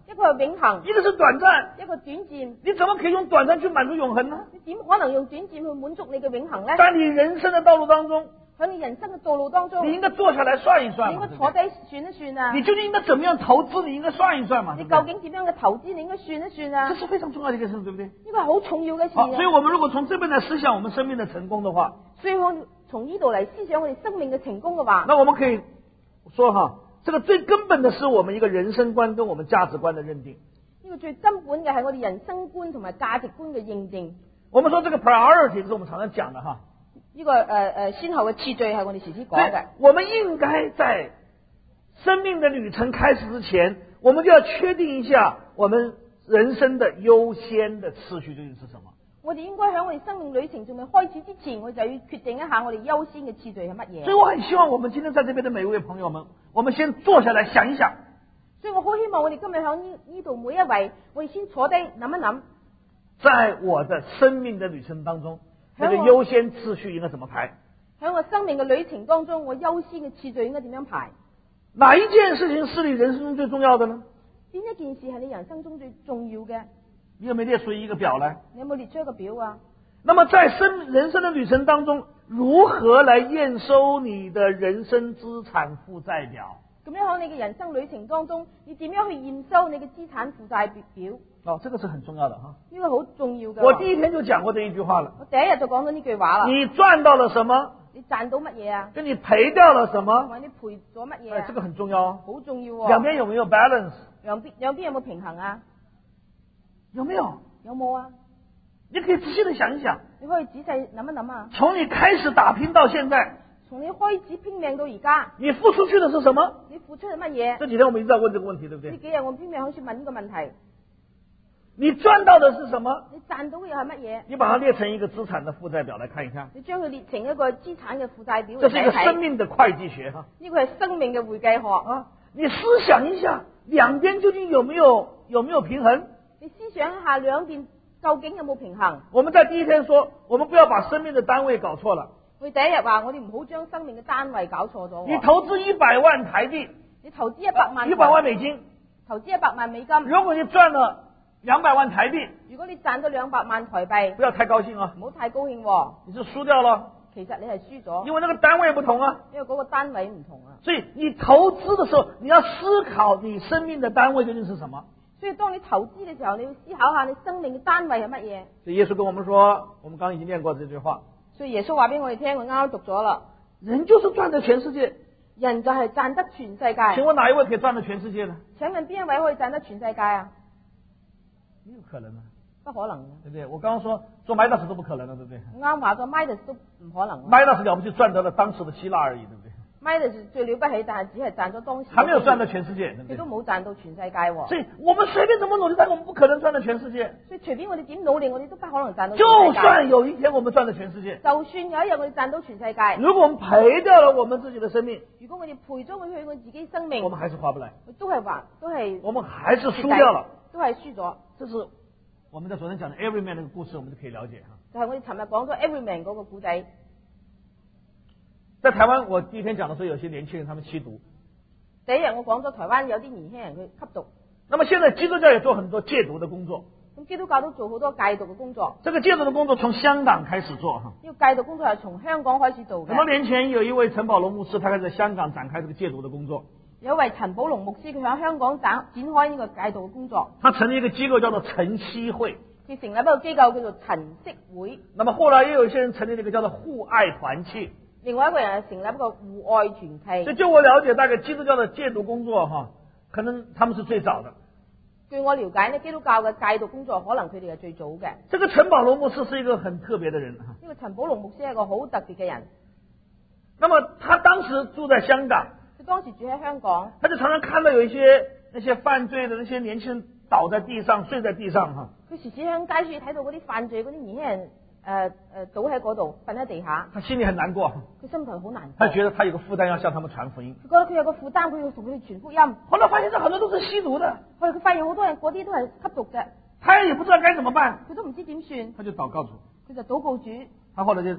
一個係永恆， 一個是短暫。 一個短暫。 你怎麼可以用短暫去滿足永恆呢？ 你點可能用短暫去滿足你嘅永恆呢？ 在你人生的道路當中， 喺你人生嘅道路當中， 你應該坐下來算一算嘛， 你應該坐低算一算啊。 你究竟應該怎麼樣投資？你應該算一算嘛。 你究竟點樣嘅投資？你應該算一算啊。 這是非常重要的一件事，對不對？ 呢個係好重要嘅事。 好，所以我們如果從這邊來思想我們生命的成功的話， 所以我從呢度嚟思想我哋生命嘅成功嘅話， 那我們可以說哈，這個最根本的是我們一個人生觀跟我們價值觀的認定。 呢個最根本嘅係我哋人生觀同埋價值觀嘅認定。 我們說這個 priority 是我們常常講的哈。 呢個先後嘅次序係我哋時時講嘅。 我們應該在生命的旅程開始之前，我們就要確定一下我們人生的優先的次序究竟是什麼。 我哋應該喺我哋生命旅程仲未開始之前，我就要決定一下我哋優先嘅次序係乜嘢。 所以我很希望我們今天在這邊的每一位朋友們，我們先坐下來想一想。 所以我好希望我哋今日喺呢度每一位，我哋先坐低諗一諗， 在我的生命的旅程當中，那個優先次序應該怎麼排？ 喺我生命嘅旅程當中，我優先嘅次序應該點樣排？ 哪一件事情是你人生中最重要的呢？ 邊一件事係你人生中最重要嘅？ 你有沒有列出一個表來？ 你有冇列出一個表啊？ 那麼在人生的旅程當中，如何來驗收你的人生資產負債表？ 咁樣喺你嘅人生旅程當中，你點樣去驗收你嘅資產負債表？ 哦，這個是很重要的哈。 呢個好重要嘅。 我第一天就講過這一句話了。 我第一日就講咗呢句話啦。 你賺到了什麼？ 你賺到乜嘢啊？ 跟你賠掉了什麼？ 同埋你賠咗乜嘢啊？ 這個很重要哦。 好重要喎。 兩邊有沒有 balance？ 兩邊有冇平衡啊？ 有沒有？ 有冇啊？ 你可以仔細的想一想。 你可以仔細諗一諗啊。 從你開始打拼到現在， 從你開始拼命到而家， 你付出去的是什麼？ 你付出係乜嘢？ 這幾天我們一直在問這個問題，對不對？ 呢幾日我拼命好似問呢個問題。 你賺到的是什麼？ 你賺到嘅又係乜嘢？ 你把它列成一個資產的負債表來看一看。 你將佢列成一個資產嘅負債表。 這是一個生命的會計學哈。 呢個係生命嘅會計學啊！ 你思想一下，兩邊究竟有沒有平衡？ 你思想一下，兩邊究竟有冇平衡？ 我們在第一天說，我們不要把生命的單位搞錯了。 我哋第一日話，我哋唔好將生命嘅單位搞錯咗。 你投資100萬台幣， 你投資100萬 ，100萬美金， 投資100萬美金。 如果你賺了200萬台幣， 如果你賺到200萬台幣， 不要太高興啊！ 唔好太高興喎， 你就輸掉了。 其實你係輸咗， 因為那個單位不同啊， 因為嗰個單位唔同啊。 所以你投資的時候，你要思考你生命的單位究竟是什麼。 所以當你投資嘅時候，你要思考下你生命嘅單位係乜嘢。 所以耶穌跟我們說，我們剛剛已經念過這句話。 所以耶穌話俾我哋聽，我啱啱讀咗啦。 人就是賺得全世界， 人就係賺得全世界。 請問哪一位可以賺得全世界呢？ 請問邊一位可以賺得全世界啊？ 沒有可能啊， 不可能， 對不對？我剛剛說做麥達斯都不可能的，對不對？ 我啱話咗 Midas 都唔可能。 麥達斯了不起賺得了當時的希臘而已，對不對 ？Midas 最了不起，但係只係賺咗當時。 還沒有賺到全世界，對不對？ 佢都冇賺到全世界喎。 所以我們隨便怎麼努力，但我們不可能賺到全世界。 所以隨便我哋點努力，我哋都不可能賺到全世界。 就算有一天我們賺到全世界， 就算有一日我哋賺到全世界， 如果我們賠掉了我們自己的生命， 如果我哋賠咗佢去我自己生命， 我們還是划不來， 都係還，都係我們還是輸掉了， 都係輸咗。 這是我們在昨天講的 Everyman 那個故事，我們就可以了解哈。 就係我哋尋日講咗 Everyman 嗰個故仔。 在台灣，我第一天講的時候，有些年輕人他們吸毒。 第一日我講咗台灣有啲年輕人佢吸毒。 那麼現在基督教也做很多戒毒的工作。 咁基督教都做好多戒毒嘅工作。 這個戒毒的工作從香港開始做哈。 呢個戒毒工作係從香港開始做嘅。 很多年前有一位陳寶龍牧師，他開始在香港展開這個戒毒的工作。 有一位陳寶龍牧師，佢喺香港展開呢個戒毒嘅工作。 他成立一個機構叫做晨曦會。 佢成立一個機構叫做晨曦會。 那麼後來也有一些人成立了一個叫做互愛團契。 另外一個人係成立一個互愛團契。 所以就我了解，大概基督教的戒毒工作哈，可能他們是最早的。 據我了解呢，基督教嘅戒毒工作可能佢哋係最早嘅。 這個陳寶龍牧師是一個很特別的人哈。 呢個陳寶龍牧師係一個好特別嘅人。 那麼他當時住在香港。 佢當時住喺香港。 他就常常看到有一些那些犯罪的那些年輕人倒在地上，睡在地上哈。佢時時喺街處睇到嗰啲犯罪嗰啲年輕人倒喺嗰度瞓喺地下。 他心裏很難過。 佢心頭好難過。 他覺得他有個負擔要向他們傳福音。 佢覺得佢有個負擔，佢要同佢哋傳福音。 後來發現這很多都是吸毒的。 後來佢發現好多人嗰啲都係吸毒嘅。 他也不知道該怎麼辦。 佢都唔知點算。 他就禱告主。 佢就禱告主。 他後來就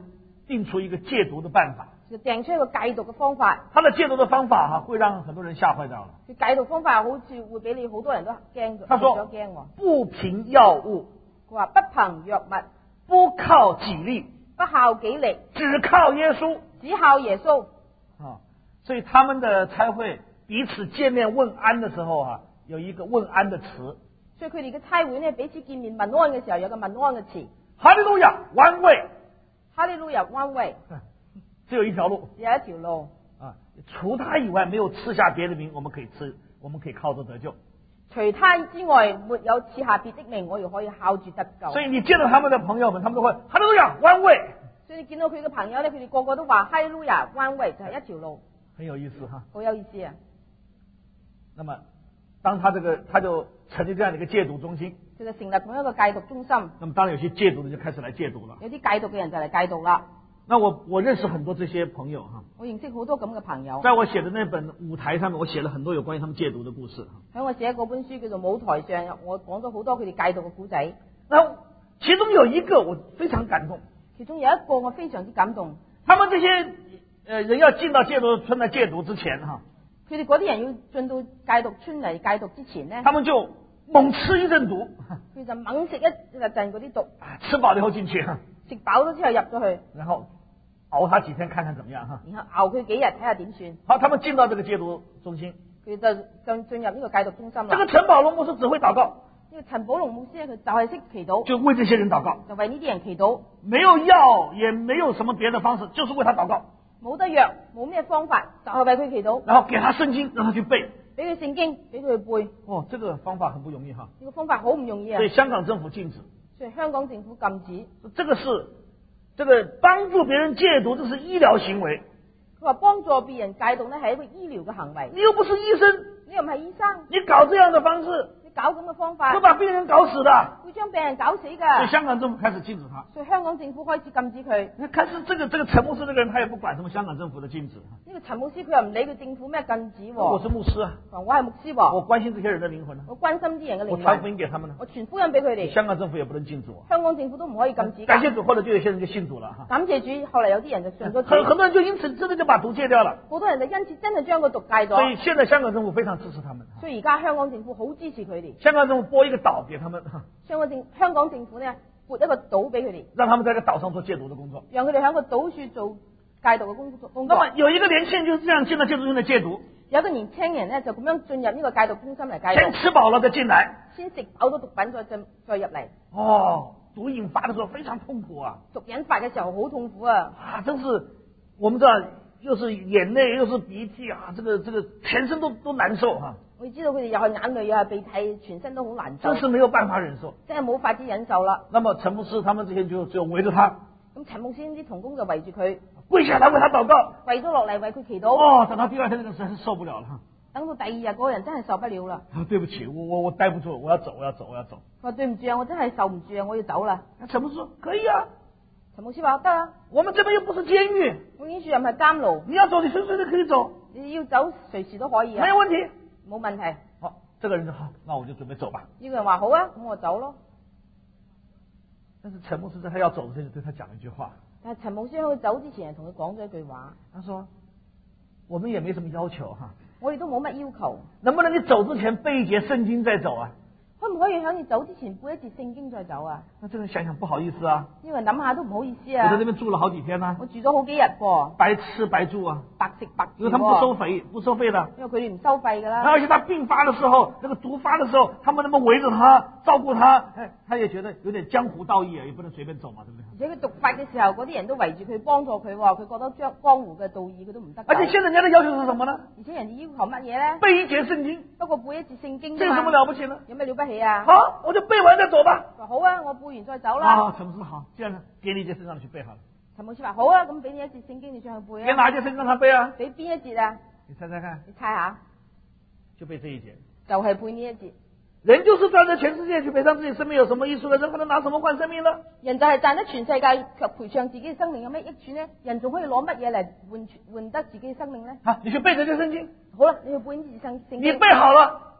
定出一个戒毒的办法。 就訂出一個戒毒嘅方法。 他的戒毒的方法會讓很多人嚇壞掉了。 佢戒毒方法好似會俾你好多人都驚咗， 他說驚喎。 不憑藥物， 佢話不憑藥物， 不靠己力， 不靠己力， 只靠耶穌， 只靠耶穌。 所以他們的差會彼此見面問安的時候有一個問安的詞。 所以佢哋嘅差會呢，彼此見面問安嘅時候有個問安嘅詞。 哈利路亞 ，one way。 哈利路亞 ，one way。 只有一條路。 只有一條路。 除他以外沒有賜下別的名，我們可以靠着得救。 除他之外沒有賜下別的名，我又可以靠住得救。 所以你見到他們的朋友們，他們都會哈利路亞 one way。 所以你見到佢嘅朋友呢，佢哋個個都話哈利路亞 one way 就係一條路。 很有意思哈。 好有意思啊。 那麼當他就成立這樣的一個戒毒中心， 佢就成立咁一個戒毒中心。 那麼當然有些戒毒的就開始來戒毒了。 有啲戒毒嘅人就嚟戒毒啦。 那我認識很多這些朋友哈。 我認識好多咁嘅朋友。 在我寫的那本舞台上面，我寫了很多有關於他們戒毒的故事。 喺我寫嗰本書叫做《舞台上》，我講咗好多佢哋戒毒嘅故仔。 那其中有一個我非常感動。 其中有一個我非常之感動。 他們這些人要進到戒毒村來戒毒之前哈。 佢哋嗰啲人要進到戒毒村嚟戒毒之前呢， 他們就猛吃一陣毒， 佢就猛食一陣嗰啲毒， 吃飽了以後進去， 食飽咗之後入咗去， 然後熬他幾天看看怎麼樣哈， 然後熬佢幾日睇下點算。 好，他們進到這個戒毒中心， 佢就進入呢個戒毒中心啦。 這個陳寶龍牧師只會禱告， 呢個陳寶龍牧師佢就係識祈禱， 就為這些人禱告， 就為呢啲人祈禱， 沒有藥，也沒有什麼別的方式，就是為他禱告。 冇得藥，冇咩方法，就係為佢祈禱。 然後給他聖經，讓他去背。 俾佢聖經，俾佢去背。 哦，這個方法很不容易哈。 呢個方法好唔容易啊。 所以香港政府禁止。 所以香港政府禁止。 這個幫助別人戒毒，這是醫療行為。 佢話幫助別人戒毒呢係一個醫療嘅行為。 你又不是醫生， 你又唔係醫生， 你搞這樣的方式。 搞咁嘅方法， 會把病人搞死的， 會將病人搞死㗎。 所以香港政府開始禁止他。 所以香港政府開始禁止佢。 可是這個陳牧師這個人，他也不管什麼香港政府的禁止。 呢個陳牧師佢又唔理佢政府咩禁止喎。 我是牧師啊， 我係牧師喎。 我關心這些人的靈魂啊。 我關心啲人嘅靈魂。 我傳福音給他們啊。 我傳福音俾佢哋。 香港政府也不能禁止我。 香港政府都唔可以禁止。 感謝主，後來就有些人就信主了哈。 感謝主，後來有啲人就信咗主。 很多人就因此真的就把毒戒掉了。 好多人就因此真係將個毒戒咗。 所以現在香港政府非常支持他們。 所以而家香港政府好支持佢哋。 香港政府撥一個島給他們。 香港政府呢撥一個島俾佢哋， 讓他們在這個島上做戒毒的工作。 讓佢哋喺個島處做戒毒嘅工作。 那麼有一個年輕人就是這樣進到戒毒中心戒毒。 有一個年輕人呢就咁樣進入呢個戒毒中心嚟戒毒。 先吃飽了再進來。 先食飽咗毒品再入嚟。 哦，毒癮發的時候非常痛苦啊！ 毒癮發嘅時候好痛苦啊！ 啊，真是我們知道，又是眼淚又是鼻涕啊，這個全身都難受啊！ 我知道佢哋又係眼淚又係鼻涕，全身都好難受。 真是沒有辦法忍受， 真係冇法子忍受啦。 那麼陳牧師他們這些就圍着他。 咁陳牧師啲同工就圍住佢， 跪下來為他禱告， 跪咗落嚟為佢祈禱。 哦，等到第二天，那個實在是受不了了。 等到第二日嗰個人真係受不了啦。 對不起，我待不住，我要走。佢話對唔住啊，我真係受唔住啊，我要走啦。 陳牧師說可以啊。 陳牧師話得啊。 我們這邊又不是監獄， 我呢處又唔係監牢。 你要走，你隨時都可以走。 你要走，隨時都可以啊。 沒有問題。 冇問題。 好，這個人就好，那我就準備走吧。 呢個人話好啊，咁我走咯。 但是陳牧師在他要走之前，就對他講了一句話。 但係陳牧師喺佢走之前，同佢講咗一句話。 他說：我們也沒什麼要求哈。 我哋都冇乜要求。 能不能你走之前背一節聖經再走啊？ 可唔可以喺你走之前背一節聖經再走啊？ 那這個人想想不好意思啊。 因為諗下都唔好意思啊。 我在這邊住了好幾天啊。 我住咗好幾日噃。 白吃白住啊。 白食白住。 因為他們不收費的。 因為佢哋唔收費噶啦。 而且他病發的時候，那個毒發的時候，他們那麼圍着他，照顧他，他也覺得有點江湖道義啊，也不能隨便走嘛，對不對？ 而且佢毒發嘅時候，嗰啲人都圍住佢幫助佢，佢覺得江湖嘅道義佢都唔得。 而且現在人家的要求是什麼呢？ 而且人哋要求乜嘢咧？ 背一節聖經。 不過背一節聖經。 這有什麼了不起呢？ 有咩了不起啊？ 好，我就背完再走吧。 好啊，我背完再走啦。 啊，陳牧師好，這樣給你一節聖經讓你去背好了。 陳牧師話好啊，咁俾你一節聖經你上去背啊。 給哪一節聖經讓他背啊？ 俾邊一節啊？ 你猜猜看。 你猜下。 就背這一節。 就係背呢一節。 人就是賺得全世界去賠償自己生命有什麼益處呢？人還能拿什麼換生命呢？ 人就係賺得全世界卻賠償自己嘅生命有咩益處呢？人仲可以攞乜嘢嚟換得自己嘅生命呢？ 好，你去背這節聖經。 好啦，你去背呢節聖經。 你背好了。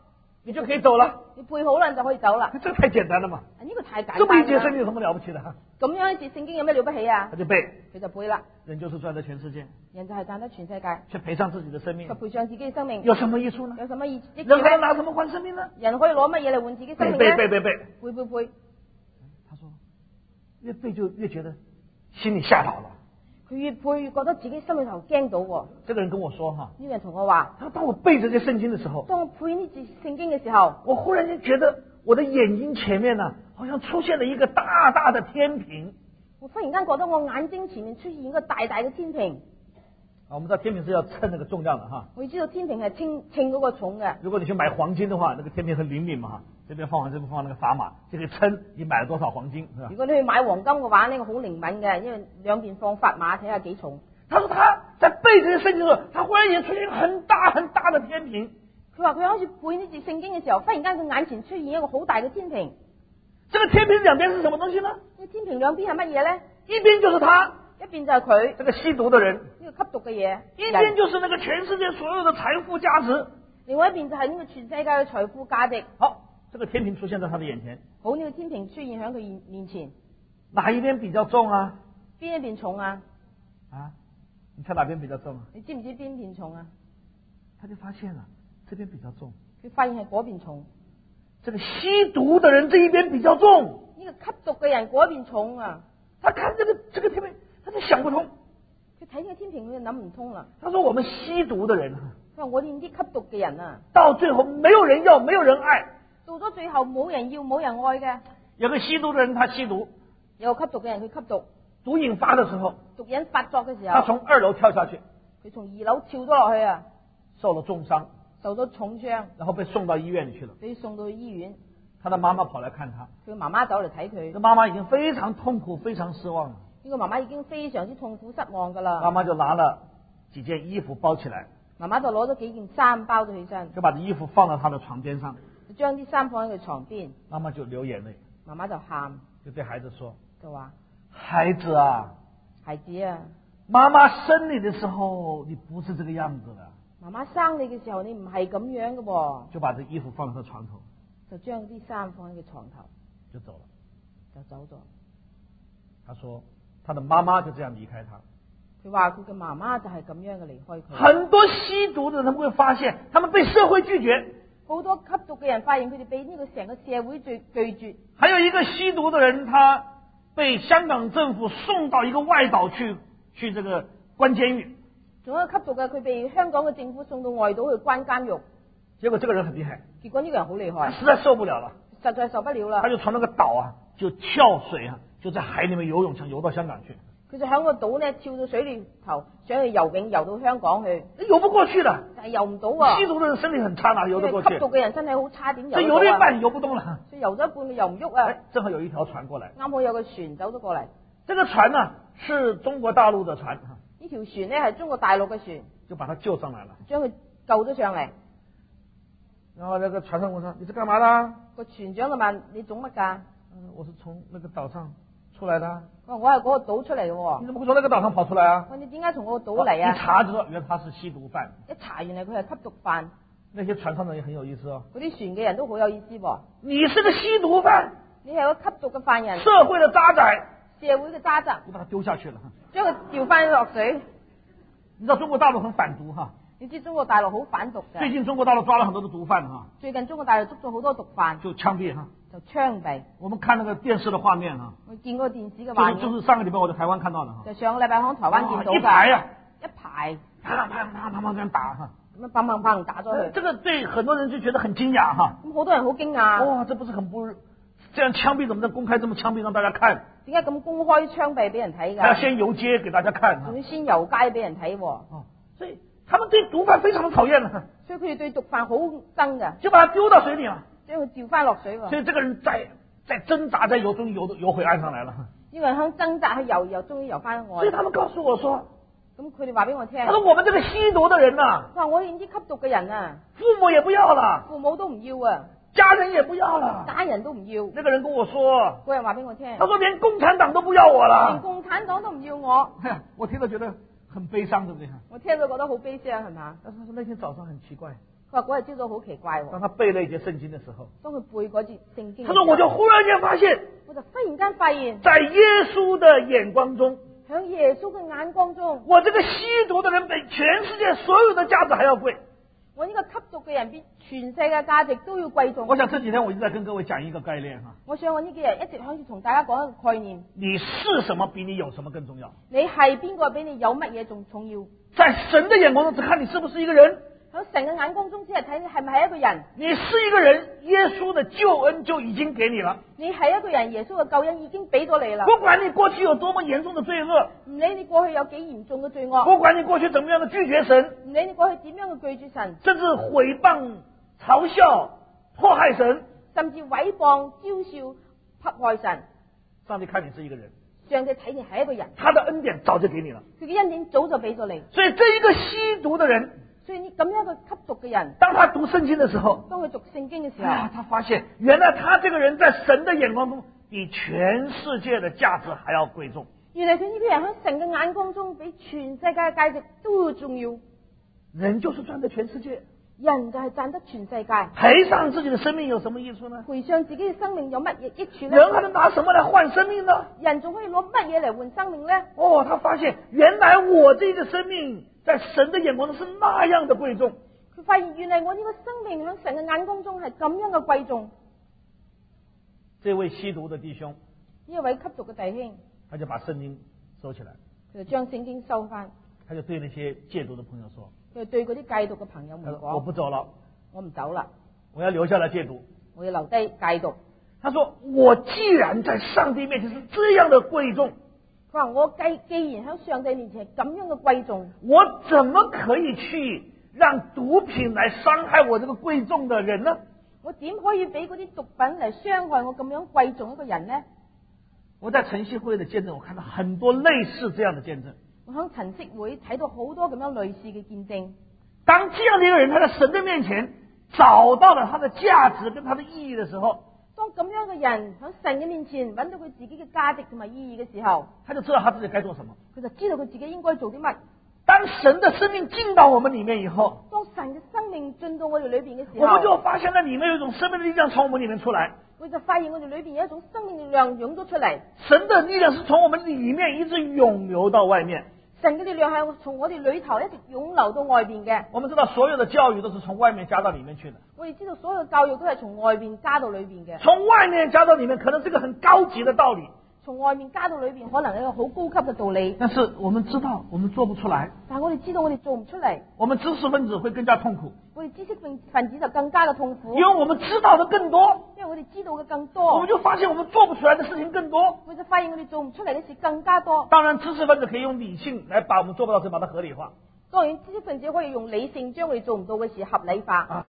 你就可以走了。 你背好啦就可以走啦。 这太简單了嘛！ 呢個太簡單啦。 這麼一節聖經有什麼了不起的？ 咁樣一節聖經有咩了不起啊？ 他就背， 佢就背啦。 人就是賺得全世界， 人就係賺得全世界， 卻賠上自己的生命， 卻賠上自己嘅生命， 有什麼益處呢？ 有什麼益處人可以拿什麼換生命呢？ 人可以攞乜嘢嚟換自己生命背呢？ 背。他說越背就越覺得心裏嚇到了。 佢越背越覺得自己心裏頭驚到喎。 這個人跟我說哈， 呢個人同我話， 他說當我背這些聖經的時候， 當我背呢節聖經嘅時候， 我忽然間覺得我的眼睛前面呢，好像出現了一個大大的天平。 我忽然間覺得我眼睛前面出現一個大大嘅天平。 我們知道天平是要稱那個重量的哈。 我知道天平係稱嗰個重嘅。 如果你去買黃金的話，那個天平很靈敏嘛，這邊放完，這邊放那個砝碼，就可以稱你買了多少黃金，是吧？ 如果你去買黃金嘅話，呢個好靈敏嘅，因為兩邊放砝碼睇下幾重。 他說他在背這些聖經的時候，他忽然間出現一個很大很大的天平。 佢話佢開始背呢節聖經嘅時候，忽然間佢眼前出現一個好大嘅天平。 這個天平兩邊是什麼東西呢？ 呢天平兩邊係乜嘢咧？ 一邊就是他， 一邊就係佢這個吸毒的人； 呢個吸毒嘅嘢， 一邊就是那個全世界所有的財富價值。 另外一邊就係呢個全世界嘅財富價值。 好，這個天平出現在他的眼前。 好，呢個天平出現喺佢面前。 哪一邊比較重啊？ 邊一邊重啊？ 啊？你猜哪邊比較重啊？ 你知唔知邊邊重啊？ 他就發現了，這邊比較重。 佢發現係嗰邊重。 這個吸毒的人這一邊比較重。 呢個吸毒嘅人嗰邊重啊！ 他看這個天平，他就想不通。 佢睇呢個天平，佢就諗唔通啦。 他說：我們吸毒的人， 佢話我哋啲吸毒嘅人啊， 到最後沒有人要，沒有人愛。 到咗最後冇人要，冇人愛嘅。 有個吸毒的人，他吸毒； 有個吸毒嘅人，佢吸毒。 毒癮發的時候， 毒癮發作嘅時候， 他從2樓跳下去， 佢從2樓跳咗落去啊， 受了重傷， 受咗重傷， 然後被送到醫院去了。 被送到去醫院。 他的媽媽跑來看他， 佢媽媽走嚟睇佢。 這媽媽已經非常痛苦，非常失望了。 呢個媽媽已經非常之痛苦失望噶啦。 媽媽就拿了幾件衣服包起來， 媽媽就攞咗幾件衫包咗起身， 就把這衣服放到他的床邊上， 就將啲衫放喺佢床邊。 媽媽就流眼淚， 媽媽就喊， 就對孩子說： 就話孩子啊， 孩子啊， 媽媽生你的時候，你不是這個樣子的。 媽媽生你嘅時候，你唔係咁樣嘅喎。 就把這衣服放到他床頭， 就將啲衫放喺佢床頭， 就走了， 就走咗。 他說他的媽媽就這樣離開他。 佢話佢嘅媽媽就係咁樣嘅離開佢。 很多吸毒的人，他們會發現他們被社會拒絕。 好多吸毒嘅人發現佢哋被呢個成個社會拒絕。 還有一個吸毒的人，他被香港政府送到一個外島去這個關監獄。 仲有一個吸毒嘅，佢被香港嘅政府送到外島去關監獄。 結果這個人很厲害， 結果呢個人好厲害， 實在受不了了， 實在受不了啦。 他就從那個島啊，就跳水啊，就在海裏面游泳，想游到香港去。 佢就喺個島呢跳到水裏頭，想去游泳游到香港去， 游不過去的， 但係游唔到啊！ 吸毒的人身體很差，哪游得過去？ 吸毒嘅人身體好差，點游？ 這游了一半游不動了， 所以游咗一半佢游唔喐啊！ 正好有一條船過來， 啱好有個船走咗過嚟。 這個船呢是中國大陸的船， 呢條船呢係中國大陸嘅船， 就把他救上來了， 將佢救咗上嚟。 然後那個船上問他：你是幹嘛的？ 個船長就問：你做乜㗎？ 我是從那個島上出來的。 我係嗰個島出嚟嘅喎。 你怎麼會從那個島上跑出來啊？ 你點解從嗰個島嚟啊？ 一查就說原來他是吸毒犯。 一查原來佢係吸毒犯。 那些船上的人也很有意思哦。 嗰啲船嘅人都好有意思噃。 你是個吸毒犯， 你係個吸毒嘅犯人， 社會的渣仔， 社會嘅渣渣， 就把他丟下去了， 將佢掉翻落水。 你知道中國大陸很反毒哈？ 你知中國大陸好反毒嘅。 最近中國大陸抓了很多的毒販哈。 最近中國大陸捉咗好多毒販， 就槍斃哈。 就槍斃。 我們看那個電視的畫面哈。 我見過電視嘅畫面。 就是上個禮拜我在台灣看到的哈。 就上個禮拜喺台灣見到㗎。 一排啊， 一排， 砰砰砰砰砰這樣打哈。 咁樣砰砰砰打咗佢。 這個對很多人就覺得很驚訝哈。 咁好多人好驚訝。 哇，這不是很不，這樣槍斃怎麼能公開這麼槍斃讓大家看？ 點解咁公開槍斃俾人睇㗎？ 還要先遊街給大家看。 仲要先遊街俾人睇喎。 哦，所以他們對毒販非常的討厭啊。 所以佢哋對毒販好憎㗎。 就把他丟到水裏了。 將佢掉翻落水喎。 所以這個人在掙扎，在游，終於游回岸上來了。 呢個人喺掙扎，去游，終於游翻岸。 所以他們告訴我說， 咁佢哋話俾我聽。 他說我們這個吸毒的人呐， 佢話我哋啲吸毒嘅人啊， 父母也不要了， 父母都唔要啊， 家人也不要了， 家人都唔要。 那個人跟我說， 嗰個人話俾我聽， 他說連共產黨都不要我了， 連共產黨都唔要我。 我聽了覺得很悲傷，對不對？ 我聽到覺得好悲傷，係嘛？ 但是那天早上很奇怪， 佢話嗰日朝早好奇怪喎， 当他背了一节圣经的时候， 當佢背嗰節聖經嘅時候， 他说我就忽然间发现， 我就忽然間發現在耶稣的眼光中， 喺耶穌嘅眼光中， 我这个吸毒的人比全世界所有的价值还要贵。 我呢個吸毒嘅人比全世界價值都要貴重。 我想這幾天我一直在跟各位講一個概念哈， 我想我呢幾日一直開始同大家講一個概念， 你是什麼比你有什麼更重要。 你係邊個比你有乜嘢仲重要？ 在神的眼光中只看你是不是一個人， 喺神嘅眼光中只係睇你係咪係一個人。 你是一個人，耶穌的救恩就已經給你了。 你係一個人，耶穌嘅救恩已經俾咗你啦。 不管你過去有多麼嚴重的罪惡， 唔理你過去有幾嚴重嘅罪惡， 不管你過去怎麼樣的拒絕神， 唔理你過去點樣嘅拒絕神， 甚至毀謗、嘲笑、迫害神， 甚至毀謗、嘲笑、迫害神， 上帝看你是一個人， 上帝睇你係一個人， 他的恩典早就給你了。 佢嘅恩典早就俾咗你。 所以這一個吸毒的人， 所以你咁樣一個吸毒嘅人， 當他讀聖經的時候， 當佢讀聖經嘅時候， 他發現原來他這個人在神的眼光中比全世界的價值還要貴重。 原來佢呢個人喺神嘅眼光中比全世界嘅價值都要重要。 人就是賺得全世界， 人就係賺得全世界， 賠上自己的生命有什麼益處呢？ 賠上自己嘅生命有乜嘢益處呢？ 人還能拿什麼來換生命呢？ 人仲可以攞乜嘢嚟換生命呢？ 哦，他發現原來我這個生命在神的眼光中是那樣的貴重。 佢發現原來我呢個生命喺神嘅眼光中係咁樣嘅貴重。 這位吸毒的弟兄， 呢位吸毒嘅弟兄， 他就把聖經收起來， 佢就將聖經收翻， 他就對那些戒毒的朋友說， 佢就對嗰啲戒毒嘅朋友們講： 我不走了， 我唔走啦， 我要留下來戒毒。 我要留低戒毒。 他說我既然在上帝面前是這樣的貴重， 佢話我既然喺上帝面前係咁樣嘅貴重， 我怎麼可以去讓毒品來傷害我這個貴重的人呢？ 我點可以俾嗰啲毒品嚟傷害我咁樣貴重一個人呢？ 我在晨曦會的見證，我看到很多類似這樣的見證。 我喺晨曦會睇到好多咁樣類似嘅見證。 當這樣的一個人，他在神的面前找到了他的價值跟他的意義的時候， 當咁樣嘅人喺神嘅面前揾到佢自己嘅價值同埋意義嘅時候， 他就知道他自己該做什麼。 佢就知道佢自己應該做啲乜。 當神的生命進到我們裏面以後， 當神嘅生命進到我哋裏邊嘅時候， 我們就發現那裏面有一種生命的力量從我們裏面出來。 我就發現我哋裏邊有一種生命力量湧咗出嚟。 神的力量是從我們裏面一直湧流到外面。 神嘅力量係從我哋裏頭一直湧流到外邊嘅。 我們知道所有的教育都是從外面加到裏面去的。 我哋知道所有教育都係從外邊加到裏邊嘅。 從外面加到裏面可能是個很高級的道理。 從外面加到裏邊可能係一個好高級嘅道理。 但是我們知道我們做不出來。 但係我哋知道我哋做唔出嚟。 我們知識分子會更加痛苦。 我哋知識分子就更加嘅痛苦。 因為我們知道的更多。 因為我哋知道嘅更多。 我們就發現我們做不出來的事情更多。 我就發現我哋做唔出嚟嘅事更加多。 當然知識分子可以用理性來把我們做不到事把它合理化。 當然知識分子可以用理性將我哋做唔到嘅事合理化。